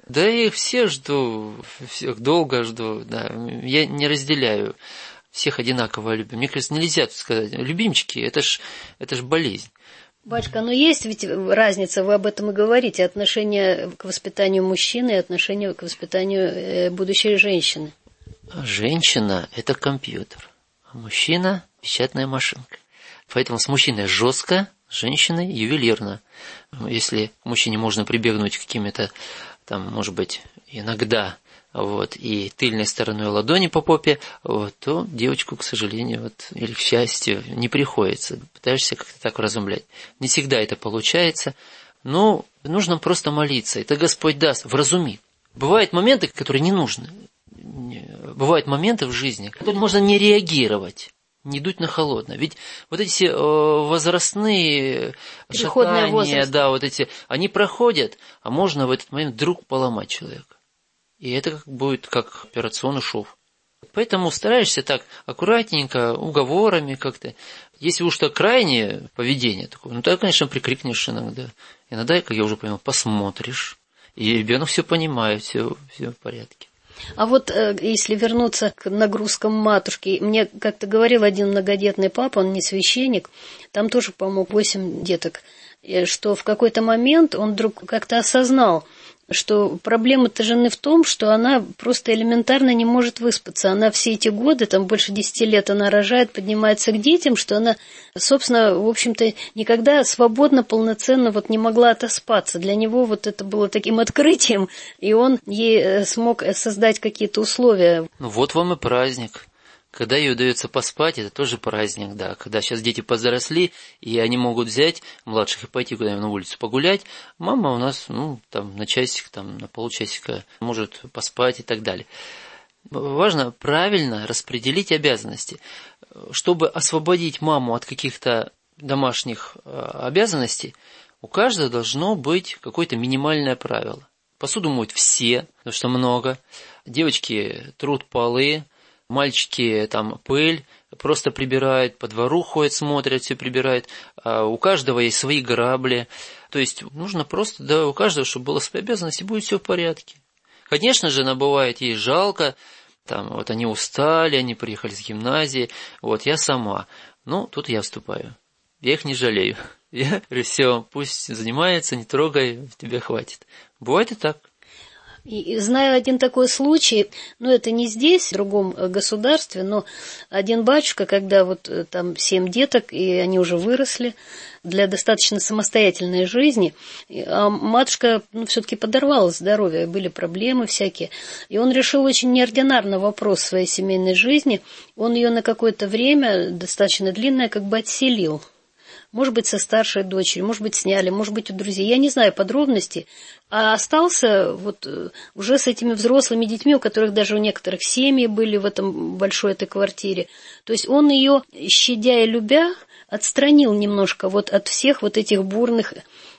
Да и все жду, всех долго жду, да. Я не разделяю, всех одинаково любим. Мне кажется, нельзя тут сказать, любимчики, это ж, это ж болезнь. Батюшка, но есть ведь разница, вы об этом и говорите, отношение к воспитанию мужчины и отношение к воспитанию будущей женщины. Женщина – это компьютер, а мужчина – печатная машинка. Поэтому с мужчиной жестко, с женщиной ювелирно. Если мужчине можно прибегнуть к каким-то, там, может быть, иногда, вот, и тыльной стороной ладони по попе, вот, то девочку, к сожалению, вот, или к счастью, не приходится. Пытаешься как-то так вразумлять. Не всегда это получается, но нужно просто молиться. Это Господь даст, вразумит. Бывают моменты, которые не нужны. Бывают моменты в жизни, которые можно не реагировать, не дуть на холодно. Ведь вот эти э, возрастные шатания, да, вот эти, они проходят, а можно в этот момент вдруг поломать человека. И это как будет как операционный шов. Поэтому стараешься так аккуратненько, уговорами как-то. Если уж так крайнее поведение такое, ну тогда, конечно, прикрикнешь иногда. Иногда, как я уже понял, посмотришь. И ребенок все понимает, все, все в порядке. А вот если вернуться к нагрузкам матушки, мне как-то говорил один многодетный папа, он не священник, там тоже, по-моему, восемь деток, что в какой-то момент он вдруг как-то осознал, что проблема-то жены в том, что она просто элементарно не может выспаться. Она все эти годы, там больше десяти лет она рожает, поднимается к детям, что она, собственно, в общем-то, никогда свободно, полноценно вот не могла отоспаться. Для него вот это было таким открытием, и он ей смог создать какие-то условия. Ну вот вам и праздник. Когда ей удается поспать, это тоже праздник, да. Когда сейчас дети подросли, и они могут взять младших и пойти куда-нибудь на улицу погулять, мама у нас, ну, там, на часик, там, на полчасика может поспать и так далее. Важно правильно распределить обязанности. Чтобы освободить маму от каких-то домашних обязанностей, у каждого должно быть какое-то минимальное правило. Посуду моют все, потому что много. Девочки трут полы. Мальчики там пыль просто прибирают, по двору ходят, смотрят, все прибирают. А у каждого есть свои грабли. То есть нужно просто, да, у каждого, чтобы было свои обязанности, будет все в порядке. Конечно же, она бывает, ей жалко, там, вот они устали, они приехали с гимназии, вот я сама. Ну, тут я вступаю. Я их не жалею. Я говорю, все, пусть занимается, не трогай, тебе хватит. Бывает и так. И знаю один такой случай, ну это не здесь, в другом государстве, но один батюшка, когда вот там семь деток, и они уже выросли для достаточно самостоятельной жизни, а матушка, ну, все-таки подорвала здоровье, были проблемы всякие, и он решил очень неординарно вопрос своей семейной жизни, он ее на какое-то время, достаточно длинное, как бы отселил. Может быть, со старшей дочерью, может быть, сняли, может быть, у друзей. Я не знаю подробностей. А остался вот уже с этими взрослыми детьми, у которых даже у некоторых семьи были в этом большой этой квартире. То есть он ее, щадя и любя, отстранил немножко вот от всех вот этих бурных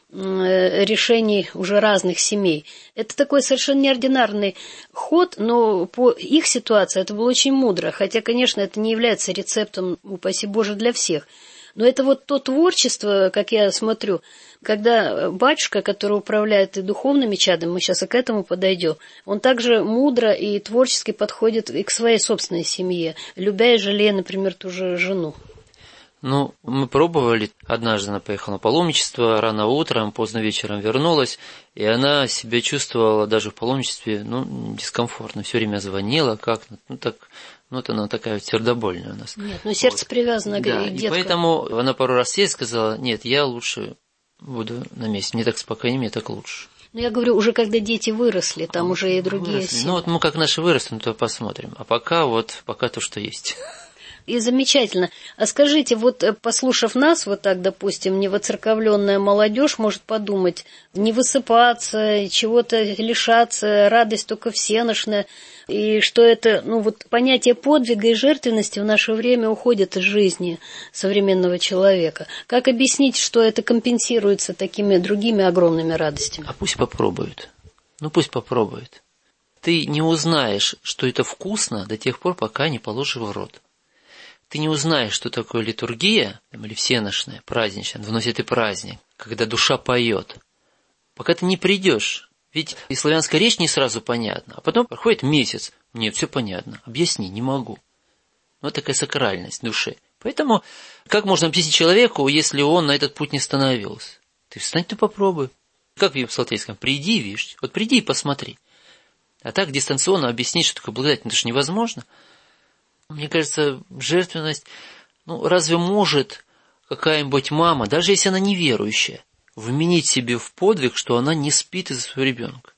решений уже разных семей. Это такой совершенно неординарный ход, но по их ситуации это было очень мудро. Хотя, конечно, это не является рецептом, упаси Боже, для всех. Но это вот то творчество, как я смотрю, когда батюшка, который управляет и духовными чадами, мы сейчас и к этому подойдем, он также мудро и творчески подходит и к своей собственной семье, любя и жалея, например, ту же жену. Ну, мы пробовали. Однажды она поехала на паломничество, рано утром, поздно вечером вернулась, и она себя чувствовала даже в паломничестве, ну, дискомфортно. Все время звонила, как, ну, так, ну, вот она такая сердобольная у нас. Нет, ну, сердце вот привязано да, к детям. И поэтому она пару раз сесть сказала, нет, я лучше буду на месте, мне так спокойнее, мне так лучше. Ну, я говорю, уже когда дети выросли, там а, уже и другие выросли. Ну, вот мы как наши выросли, ну, то посмотрим. А пока вот, пока то, что есть. И замечательно. А скажите, вот послушав нас, вот так, допустим, невоцерковленная молодежь может подумать, не высыпаться, чего-то лишаться, радость только всеношная, и что это, ну вот понятие подвига и жертвенности в наше время уходит из жизни современного человека. Как объяснить, что это компенсируется такими другими огромными радостями? А пусть попробуют. Ну пусть попробуют. Ты не узнаешь, что это вкусно до тех пор, пока не положишь в рот. Ты не узнаешь, что такое литургия, или всеношная, праздничная, вносит и праздник, когда душа поет. Пока ты не придешь Ведь и славянская речь не сразу понятна, а потом проходит месяц. Нет, все понятно. Объясни, не могу. Вот такая сакральность души. Поэтому как можно объяснить человеку, если он на этот путь не становился? Ты встань, ты попробуй. Как в псалтирском, приди, видишь. Вот приди и посмотри. А так дистанционно объяснить, что такое благодать, это же невозможно. Мне кажется, жертвенность, ну, разве может какая-нибудь мама, даже если она неверующая, вменить себе в подвиг, что она не спит из-за своего ребенка?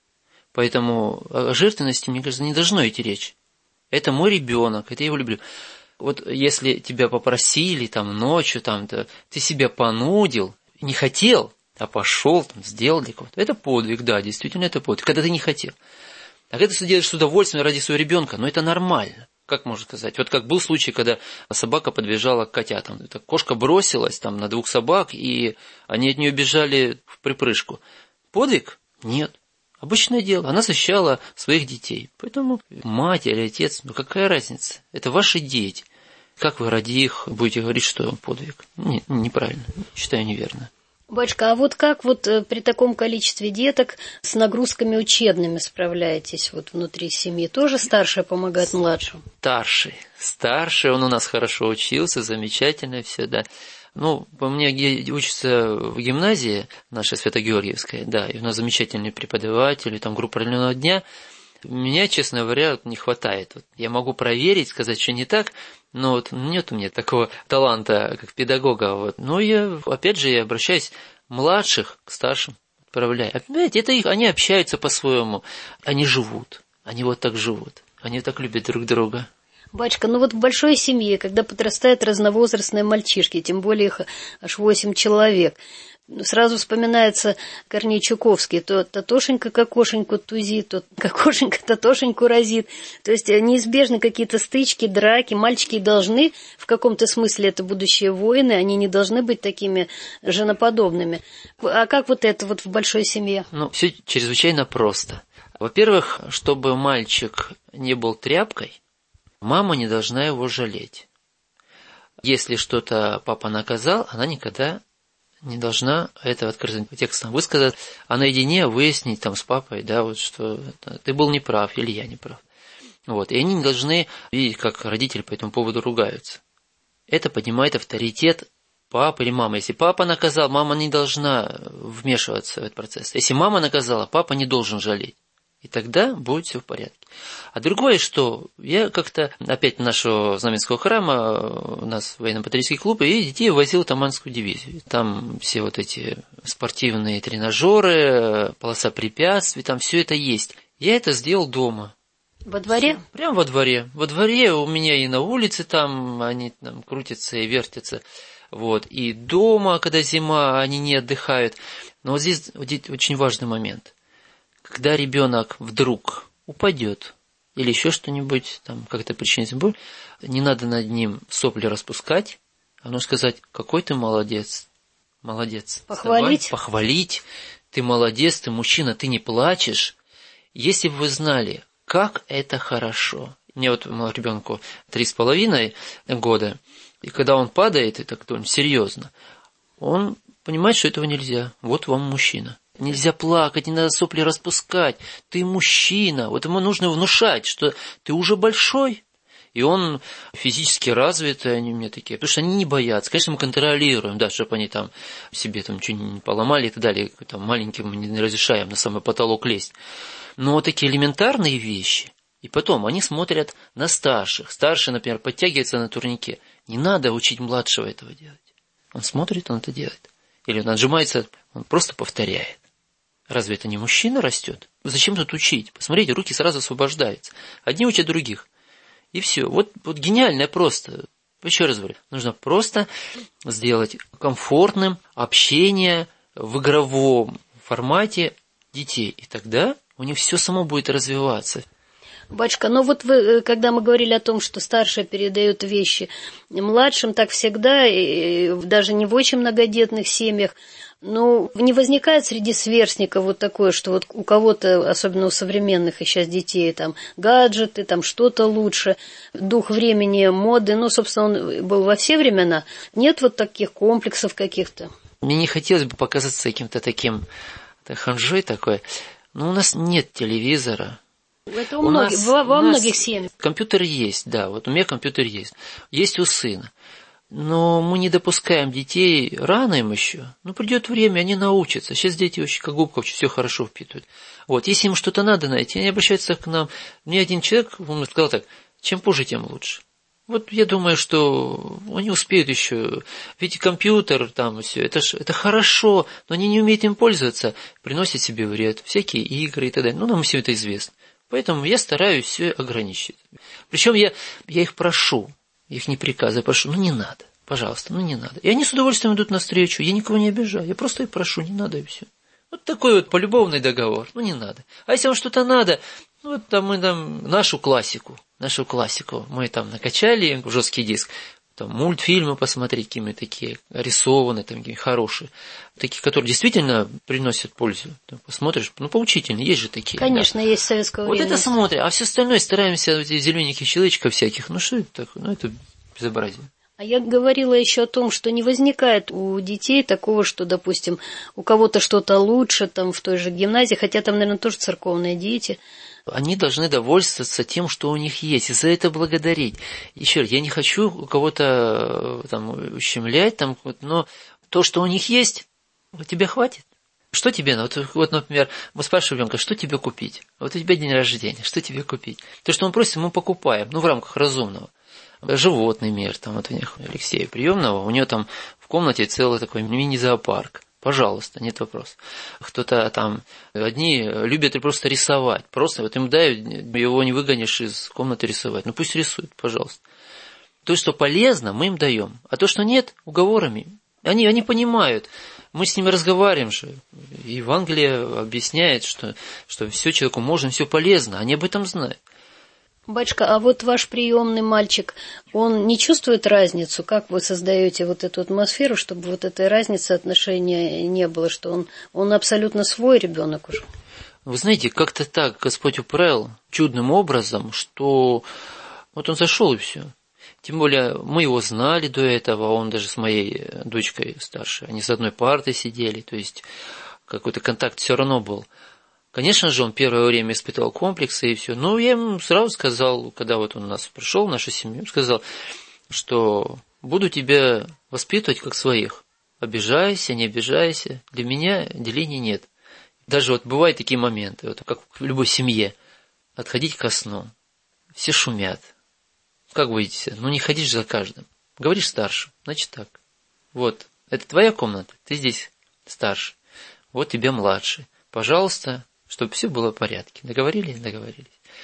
Поэтому о жертвенности, мне кажется, не должно идти речь. Это мой ребенок, это я его люблю. Вот если тебя попросили там ночью, там, да, ты себя понудил, не хотел, а пошел, там, сделал для кого-то. Это подвиг, да, действительно это подвиг, когда ты не хотел. А когда ты делаешь с удовольствием ради своего ребенка, ну это нормально. Как можно сказать? Вот как был случай, когда собака подбежала к котятам. Эта кошка бросилась там на двух собак, и они от нее бежали в припрыжку. Подвиг? Нет. Обычное дело. Она защищала своих детей. Поэтому мать или отец, ну какая разница? Это ваши дети. Как вы ради их будете говорить, что подвиг? Не, неправильно. Считаю неверно. Батюшка, а вот как вот при таком количестве деток с нагрузками учебными справляетесь вот внутри семьи? Тоже старшая помогает младшему? Старший. Старший, он у нас хорошо учился, замечательно все, да. Ну, по мне учится в гимназии наша Свято-Георгиевская, да, и у нас замечательные преподаватели, там группа определенного дня. Меня, честно говоря, не хватает. Вот я могу проверить, сказать, что не так, но вот нет у меня такого таланта, как педагога. Вот. Но я, опять же, я обращаюсь младших к старшим, отправляю. Понимаете, это их, они общаются по-своему, они живут, они вот так живут, они так любят друг друга. Батюшка, ну вот в большой семье, когда подрастают разновозрастные мальчишки, тем более их аж восемь человек, сразу вспоминается Корней Чуковский, то Татошенька кокошеньку тузит, то кокошенька Татошеньку разит. То есть неизбежны какие-то стычки, драки. Мальчики должны, в каком-то смысле это будущие воины, они не должны быть такими женоподобными. А как вот это вот в большой семье? Ну, все чрезвычайно просто. Во-первых, чтобы мальчик не был тряпкой, мама не должна его жалеть. Если что-то папа наказал, она никогда не должна это открытым текстом высказать, а наедине выяснить там с папой, да, вот что ты был неправ или я неправ. Вот. И они не должны видеть, как родители по этому поводу ругаются. Это поднимает авторитет папы или мамы. Если папа наказал, мама не должна вмешиваться в этот процесс. Если мама наказала, папа не должен жалеть. И тогда будет все в порядке. А другое, что я как-то опять нашего Знаменского храма, у нас военно-патриотический клуб, и детей возил в Таманскую дивизию. Там все вот эти спортивные тренажеры, полоса препятствий, там все это есть. Я это сделал дома. Во дворе? Прямо во дворе. Во дворе у меня и на улице там они там крутятся и вертятся. Вот. И дома, когда зима, они не отдыхают. Но вот здесь, вот здесь очень важный момент. Когда ребенок вдруг упадет или еще что-нибудь, там как-то причинить боль, не надо над ним сопли распускать, а нужно сказать, какой ты молодец, молодец. Похвалить? Вставай, похвалить, ты молодец, ты мужчина, ты не плачешь. Если бы вы знали, как это хорошо. Мне вот моему ребенку три с половиной года, и когда он падает, и так довольно серьезно, он понимает, что этого нельзя. Вот вам мужчина. Нельзя плакать, не надо сопли распускать. Ты мужчина. Вот ему нужно внушать, что ты уже большой. И он физически развитый, они у меня такие. Потому что они не боятся. Конечно, мы контролируем, да, чтобы они там себе там что-нибудь не поломали и так далее. Там, маленьким мы не разрешаем на самый потолок лезть. Но вот такие элементарные вещи. И потом они смотрят на старших. Старший, например, подтягивается на турнике. Не надо учить младшего этого делать. Он смотрит, он это делает. Или он отжимается, он просто повторяет. Разве это не мужчина растет? Зачем тут учить? Посмотрите, руки сразу освобождаются. Одни учат других. И все. Вот, вот гениально просто. Еще раз говорю. Нужно просто сделать комфортным общение в игровом формате детей. И тогда у них все само будет развиваться. Батюшка, ну вот вы, когда мы говорили о том, что старшие передают вещи младшим, так всегда, и даже не в очень многодетных семьях, ну, не возникает среди сверстников вот такое, что вот у кого-то, особенно у современных и сейчас детей, там, гаджеты, там, что-то лучше, дух времени, моды, ну, собственно, он был во все времена. Нет вот таких комплексов каких-то? Мне не хотелось бы показаться каким-то таким ханжой такой. Ну, у нас нет телевизора. Это у, у многих, нас, во, во у нас многих семьях. Компьютер есть, да, вот у меня компьютер есть. Есть у сына. Но мы не допускаем детей, рано им еще. Ну, придет время, они научатся. Сейчас дети очень как губка, все хорошо впитывают. Вот, если им что-то надо найти, они обращаются к нам. Мне один человек, он сказал так, чем позже, тем лучше. Вот я думаю, что они успеют еще. Ведь компьютер, там все, это, ж, это хорошо, но они не умеют им пользоваться, приносят себе вред, всякие игры и так далее. Ну, нам все это известно. Поэтому я стараюсь все ограничить. Причем я, я их прошу. Их не приказываю, прошу, ну не надо, пожалуйста, ну не надо. И они с удовольствием идут навстречу, я никого не обижаю, я просто их прошу, не надо и все. Вот такой вот полюбовный договор, ну не надо. А если вам что-то надо, ну вот там мы там нашу классику, нашу классику, мы там накачали в жесткий диск, там мультфильмы посмотреть, какие такие, рисованные, там какие хорошие, такие, которые действительно приносят пользу. Там посмотришь, ну поучительные, есть же такие. Конечно, да. Есть советского вот времени. Вот это смотрим, а все остальное стараемся, вот этих зелененьких человечков всяких, ну что это такое, ну это безобразие. А я говорила еще о том, что не возникает у детей такого, что, допустим, у кого-то что-то лучше, там, в той же гимназии, хотя там, наверное, тоже церковные дети. Они должны довольствоваться тем, что у них есть, и за это благодарить. Еще раз, я не хочу у кого-то там ущемлять, там, но то, что у них есть, тебе хватит. Что тебе надо? Вот, вот, например, мы спрашиваем ребенка, что тебе купить? Вот у тебя день рождения, что тебе купить? То, что он просит, мы покупаем, ну, в рамках разумного. Животный мир, там, вот у них Алексея Приемного, у него там в комнате целый такой мини-зоопарк. Пожалуйста, нет вопросов. Кто-то там, одни любят просто рисовать. Просто вот им дай, его не выгонишь из комнаты рисовать. Ну пусть рисует, пожалуйста. То, что полезно, мы им даем. А то, что нет, уговорами. Они, они понимают. Мы с ними разговариваем же. Евангелие объясняет, что, что все человеку можно, все полезно. Они об этом знают. Батюшка, а вот ваш приемный мальчик, он не чувствует разницу? Как вы создаете вот эту атмосферу, чтобы вот этой разницы отношения не было, что он, он абсолютно свой ребенок уже? Вы знаете, как-то так Господь управил чудным образом, что вот он зашел и все. Тем более мы его знали до этого, он даже с моей дочкой старшей, они с одной партой сидели, то есть какой-то контакт все равно был. Конечно же, он первое время испытывал комплексы и все. Но я ему сразу сказал, когда вот он у нас пришел, в нашу семью, сказал, что буду тебя воспитывать как своих. Обижайся, не обижайся. Для меня деления нет. Даже вот бывают такие моменты, вот как в любой семье, отходить ко сну. Все шумят. Как будете? Ну, не ходишь за каждым. Говоришь старшим, значит так. Вот, это твоя комната, ты здесь старший. Вот тебе младший. Пожалуйста, чтобы все было в порядке. Договорились? Договорились.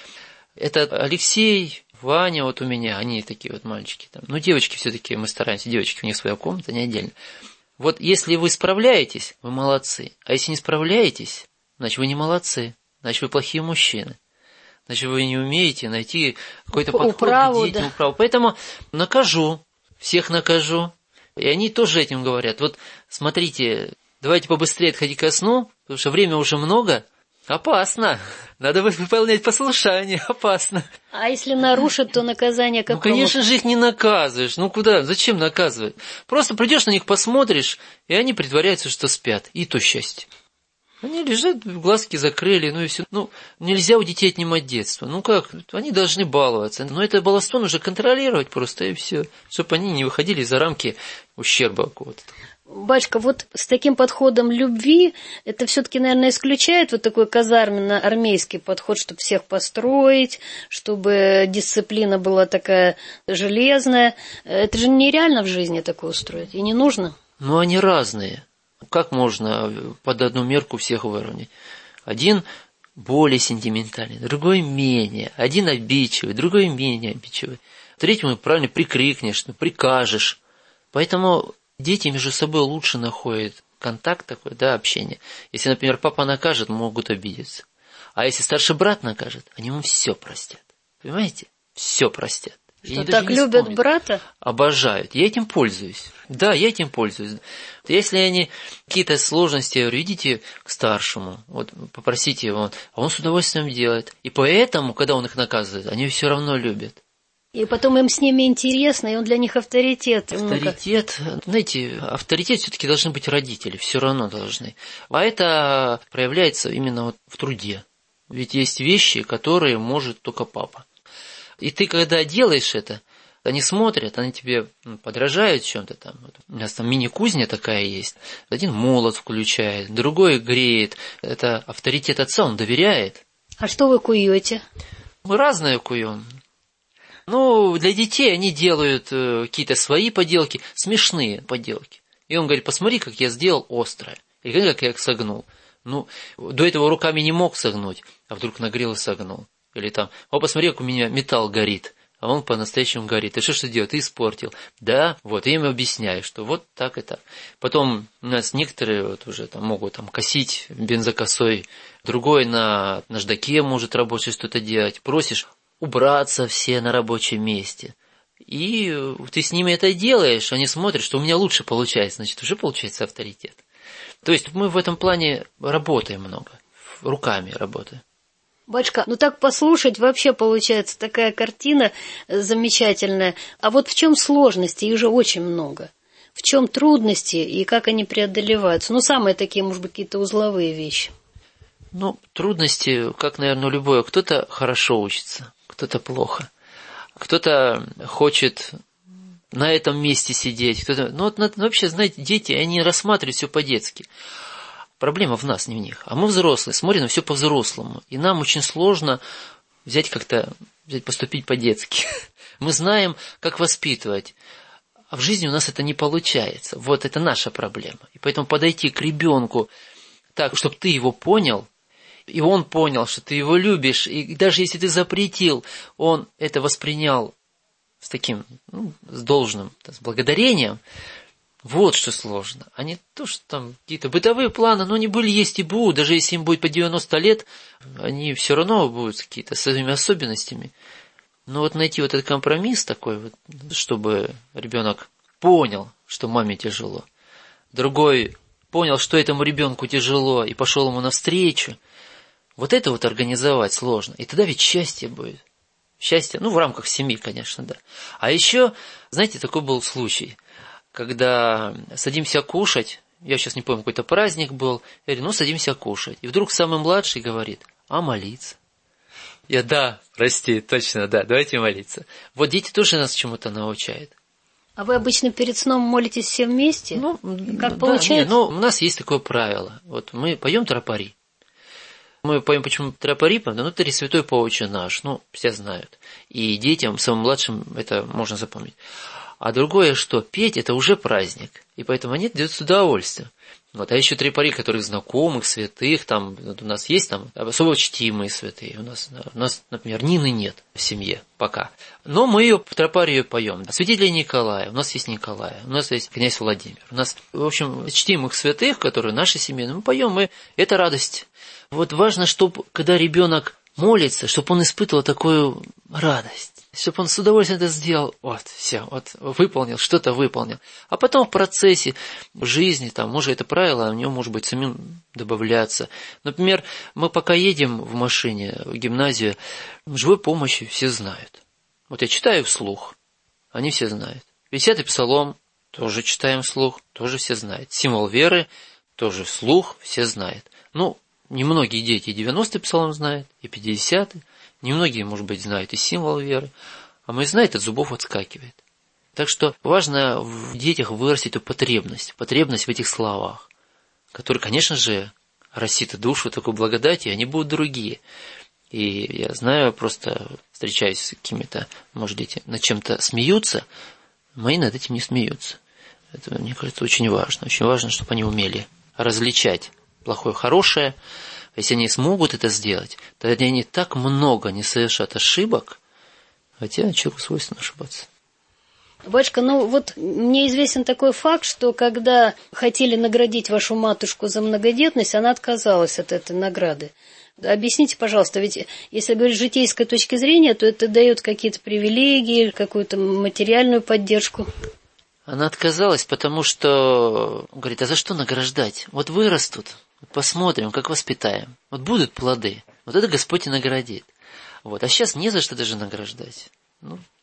Это Алексей, Ваня вот у меня, они такие вот мальчики. Там. Ну, девочки все-таки, мы стараемся, девочки, у них своя комната, не отдельно. Вот если вы справляетесь, вы молодцы. А если не справляетесь, значит, вы не молодцы. Значит, вы плохие мужчины. Значит, вы не умеете найти какой-то подход управу, к детям, да. управу. Поэтому накажу, всех накажу. И они тоже этим говорят. Вот смотрите, давайте побыстрее отходить ко сну, потому что время уже много. Опасно. Надо выполнять послушание. Опасно. А если нарушат, то наказание какое? Ну, конечно же, их не наказываешь. Ну, куда? Зачем наказывать? Просто придешь на них, посмотришь, и они притворяются, что спят. И то счастье. Они лежат, глазки закрыли, ну и все. Ну, нельзя у детей отнимать детство. Ну как? Они должны баловаться. Но это баловство нужно контролировать просто, и все. Чтобы они не выходили за рамки ущерба какого-то. Батюшка, вот с таким подходом любви, это все-таки, наверное, исключает вот такой казарменно-армейский подход, чтобы всех построить, чтобы дисциплина была такая железная. Это же нереально в жизни такое устроить, и не нужно. Ну, они разные. Как можно под одну мерку всех выровнять? Один более сентиментальный, другой менее. Один обидчивый, другой менее обидчивый. Третьему правильно прикрикнешь, ну, прикажешь. Поэтому дети между собой лучше находят контакт такой, да, общение. Если, например, папа накажет, могут обидеться. А если старший брат накажет, они ему все простят. Понимаете? Все простят. Что, так любят вспомнят. Брата? Обожают. Я этим пользуюсь. Да, я этим пользуюсь. Если они какие-то сложности, я говорю, идите к старшему, вот попросите его, а он с удовольствием делает. И поэтому, когда он их наказывает, они все равно любят. И потом им с ними интересно, и он для них авторитет. Авторитет, ну, знаете, авторитет все-таки должны быть родители, все равно должны. А это проявляется именно вот в труде. Ведь есть вещи, которые может только папа. И ты, когда делаешь это, они смотрят, они тебе подражают в чем-то там. У нас там мини-кузня такая есть. Один молот включает, другой греет. Это авторитет отца, он доверяет. А что вы куете? Мы разное куем. Ну, для детей они делают э, какие-то свои поделки, смешные поделки. И он говорит, посмотри, как я сделал острое. Или как я их согнул. Ну, до этого руками не мог согнуть, а вдруг нагрел и согнул. Или там, о, посмотри, как у меня металл горит. А он по-настоящему горит. И что что делать? Ты испортил. Да, вот, я им объясняю, что вот так и так. Потом у нас некоторые вот уже там могут там косить бензокосой, другой на наждаке может рабочий что-то делать. Просишь убраться все на рабочем месте. И ты с ними это делаешь, они смотрят, что у меня лучше получается, значит, уже получается авторитет. То есть мы в этом плане работаем много, руками работаем. Батюшка, ну так послушать, вообще получается такая картина замечательная. А вот в чем сложности? Их же очень много. В чем трудности и как они преодолеваются? Ну, самые такие, может быть, какие-то узловые вещи. Ну, трудности, как, наверное, любое. Кто-то хорошо учится, кто-то плохо. Кто-то хочет на этом месте сидеть. Кто-то... Ну, вот, вообще, знаете, дети, они рассматривают все по-детски. Проблема в нас, не в них. А мы взрослые, смотрим на все по-взрослому. И нам очень сложно взять как-то, взять, поступить по-детски. Мы знаем, как воспитывать. А в жизни у нас это не получается. Вот это наша проблема. И поэтому подойти к ребенку так, чтобы ты его понял, и он понял, что ты его любишь, и даже если ты запретил, он это воспринял с таким, ну, с должным, с благодарением. Вот что сложно. А не то, что там какие-то бытовые планы, но они были, есть и будут. Даже если им будет по девяносто лет, они все равно будут какие-то своими особенностями. Но вот найти вот этот компромисс такой, вот, чтобы ребенок понял, что маме тяжело. Другой понял, что этому ребенку тяжело, и пошел ему навстречу. Вот это вот организовать сложно. И тогда ведь счастье будет. Счастье, ну, в рамках семьи, конечно, да. А еще, знаете, такой был случай, когда садимся кушать, я сейчас не помню, какой-то праздник был, я говорю, ну, садимся кушать. И вдруг самый младший говорит, а молиться? Я, да, прости, точно, да, давайте молиться. Вот дети тоже нас чему-то научают. А вы обычно перед сном молитесь все вместе? Ну, как да, получается? Нет, ну, у нас есть такое правило. Вот мы поем тропари. Мы поем почему тропари, потому что это Святой Отче наш, ну, все знают. И детям, самым младшим, это можно запомнить. А другое, что петь – это уже праздник, и поэтому они дают с удовольствием. Вот. А еще тропари, которых знакомых, святых, там, вот у нас есть там особо чтимые святые. У нас, у нас, например, Нины нет в семье пока. Но мы ее тропарию поем. Святителя Николая, у нас есть Николай, у нас есть князь Владимир. У нас, в общем, чтимых святых, которые в нашей семье, мы поем, и это радость. Вот важно, чтобы, когда ребенок молится, чтобы он испытывал такую радость. Чтобы он с удовольствием это сделал, вот, все, вот, выполнил, что-то выполнил. А потом в процессе жизни, там, может, это правило, в нем может быть самим добавляться. Например, мы пока едем в машине в гимназию, живой помощи все знают. Вот я читаю вслух, они все знают. пятидесятый псалом тоже читаем вслух, тоже все знают. Символ веры тоже вслух все знают. Ну, немногие дети девяностый псалом знают, и пятидесятый. Немногие, может быть, знают и символ веры, а мы знаем, от зубов отскакивает. Так что важно в детях вырастить эту потребность, потребность в этих словах, которые, конечно же, растит душу такой благодати, и они будут другие. И я знаю, просто встречаюсь с какими-то, может, дети над чем-то смеются, мои над этим не смеются. Это, мне кажется, очень важно. Очень важно, чтобы они умели различать плохое, хорошее. Если они смогут это сделать, тогда они так много не совершат ошибок, хотя человеку свойственно ошибаться. Батюшка, ну вот мне известен такой факт, что когда хотели наградить вашу матушку за многодетность, она отказалась от этой награды. Объясните, пожалуйста, ведь если говорить с житейской точки зрения, то это дает какие-то привилегии, какую-то материальную поддержку. Она отказалась, потому что, говорит, а за что награждать? Вот вырастут. Посмотрим, как воспитаем. Вот будут плоды. Вот это Господь и наградит. Вот. А сейчас не за что даже награждать. Ну,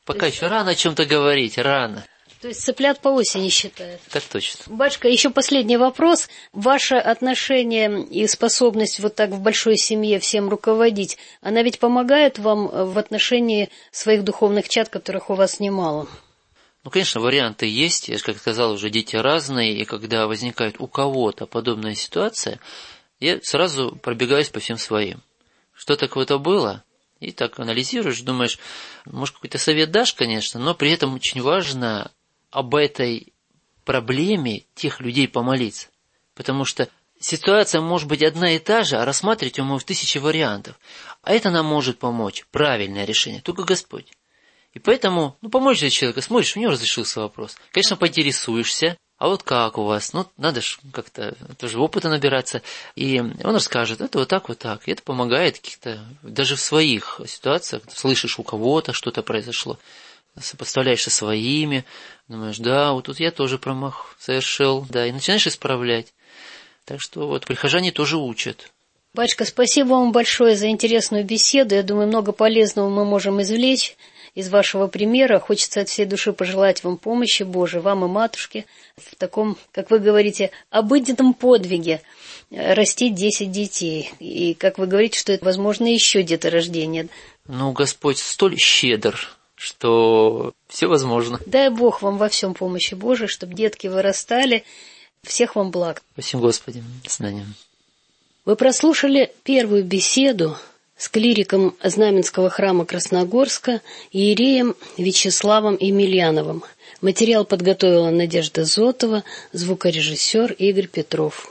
Пока есть... еще рано о чем-то говорить, рано. То есть цыплят по осени считают. Так точно. Батюшка, еще последний вопрос. Ваше отношение и способность вот так в большой семье всем руководить, она ведь помогает вам в отношении своих духовных чад, которых у вас немало? Ну, конечно, варианты есть. Я же, как сказал, уже дети разные, и когда возникает у кого-то подобная ситуация, я сразу пробегаюсь по всем своим. Что такое-то было? И так анализируешь, думаешь, может, какой-то совет дашь, конечно, но при этом очень важно об этой проблеме тех людей помолиться. Потому что ситуация может быть одна и та же, а рассматривать ее может тысячи вариантов. А это нам может помочь, правильное решение, только Господь. И поэтому, ну, помочь же человеку, смотришь, у него разрешился вопрос. Конечно, поинтересуешься, а вот как у вас? Ну, надо же как-то тоже опыта набираться. И он расскажет, это вот так, вот так. И это помогает каких-то, даже в своих ситуациях, слышишь, у кого-то что-то произошло. Сопоставляешь со своими, думаешь, да, вот тут я тоже промах совершил, да, и начинаешь исправлять. Так что вот прихожане тоже учат. Батюшка, спасибо вам большое за интересную беседу. Я думаю, много полезного мы можем извлечь из вашего примера. Хочется от всей души пожелать вам помощи Божией, вам и матушке, в таком, как вы говорите, обыденном подвиге растить десять детей. И, как вы говорите, что это, возможно, еще деторождение. Ну, Господь столь щедр, что все возможно. Дай Бог вам во всем помощи Божией, чтобы детки вырастали. Всех вам благ. Спасибо, Господи. До свидания. Вы прослушали первую беседу с клириком Знаменского храма Красногорска иереем Вячеславом Емельяновым. Материал подготовила Надежда Зотова, звукорежиссер Игорь Петров.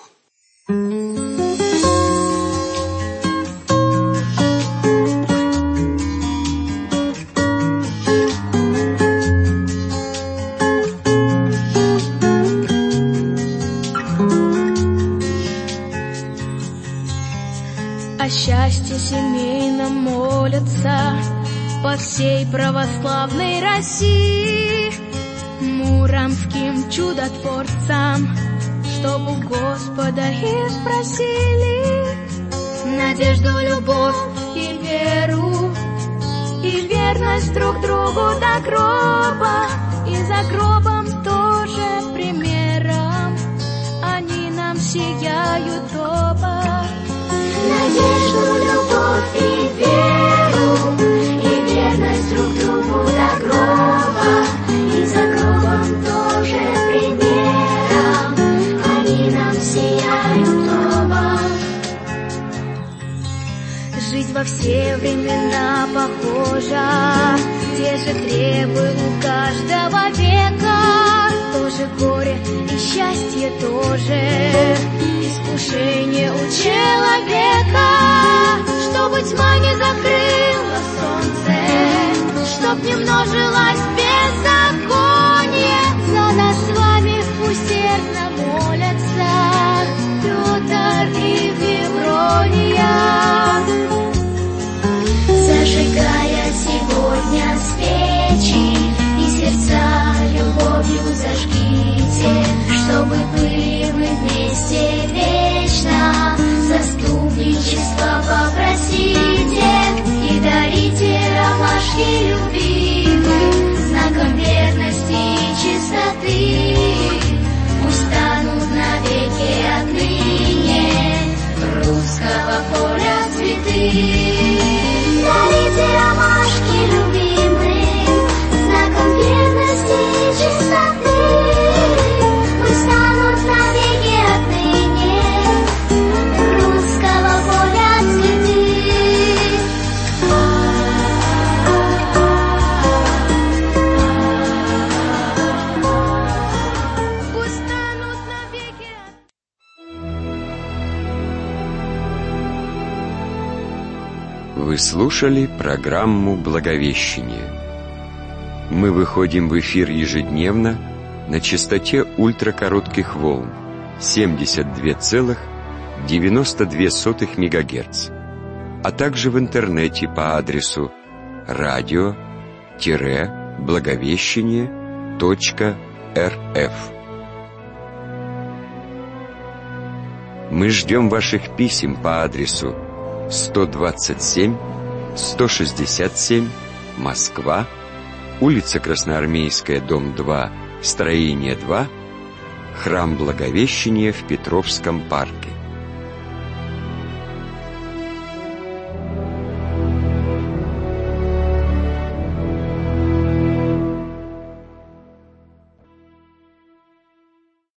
О счастье семейном молятся по всей православной России, муромским чудотворцам, чтоб у Господа и спросили надежду, любовь и веру, и верность друг другу до гроба, и за гробом тоже примером они нам сияют оба. Надежду, любовь и веру, и верность друг другу до гроба, и за гробом тоже примером они нам сияют оба. Жить во все времена похожа, те же требуют у каждого века, тоже горе и счастье тоже, искушение у человека, чтобы тьма не закрыла солнце, чтоб не множилось беззаконие. За нас с вами усердно молятся Петр и Феврония. Зажигая сегодня свечи и сердца любовью зажгите, чтобы были мы вместе вечно. Заступничество попросите и дарите ромашки любимым, знаком верности и чистоты. Пусть станут навеки отныне русского поля цветы. Дарите ромашки любимым, знаком верности и чистоты. Пусть станут навеки отныне русского поля цветы. Пусть станут навеки. Вы слушали программу «Благовещение». Мы выходим в эфир ежедневно на частоте ультракоротких волн семьдесят два целых девяносто две сотых мегагерц, а также в интернете по адресу радио благовещение точка эр эф. Мы ждем ваших писем по адресу сто двадцать семь сто шестьдесят семь Москва, улица Красноармейская, дом два, строение два, храм Благовещения в Петровском парке.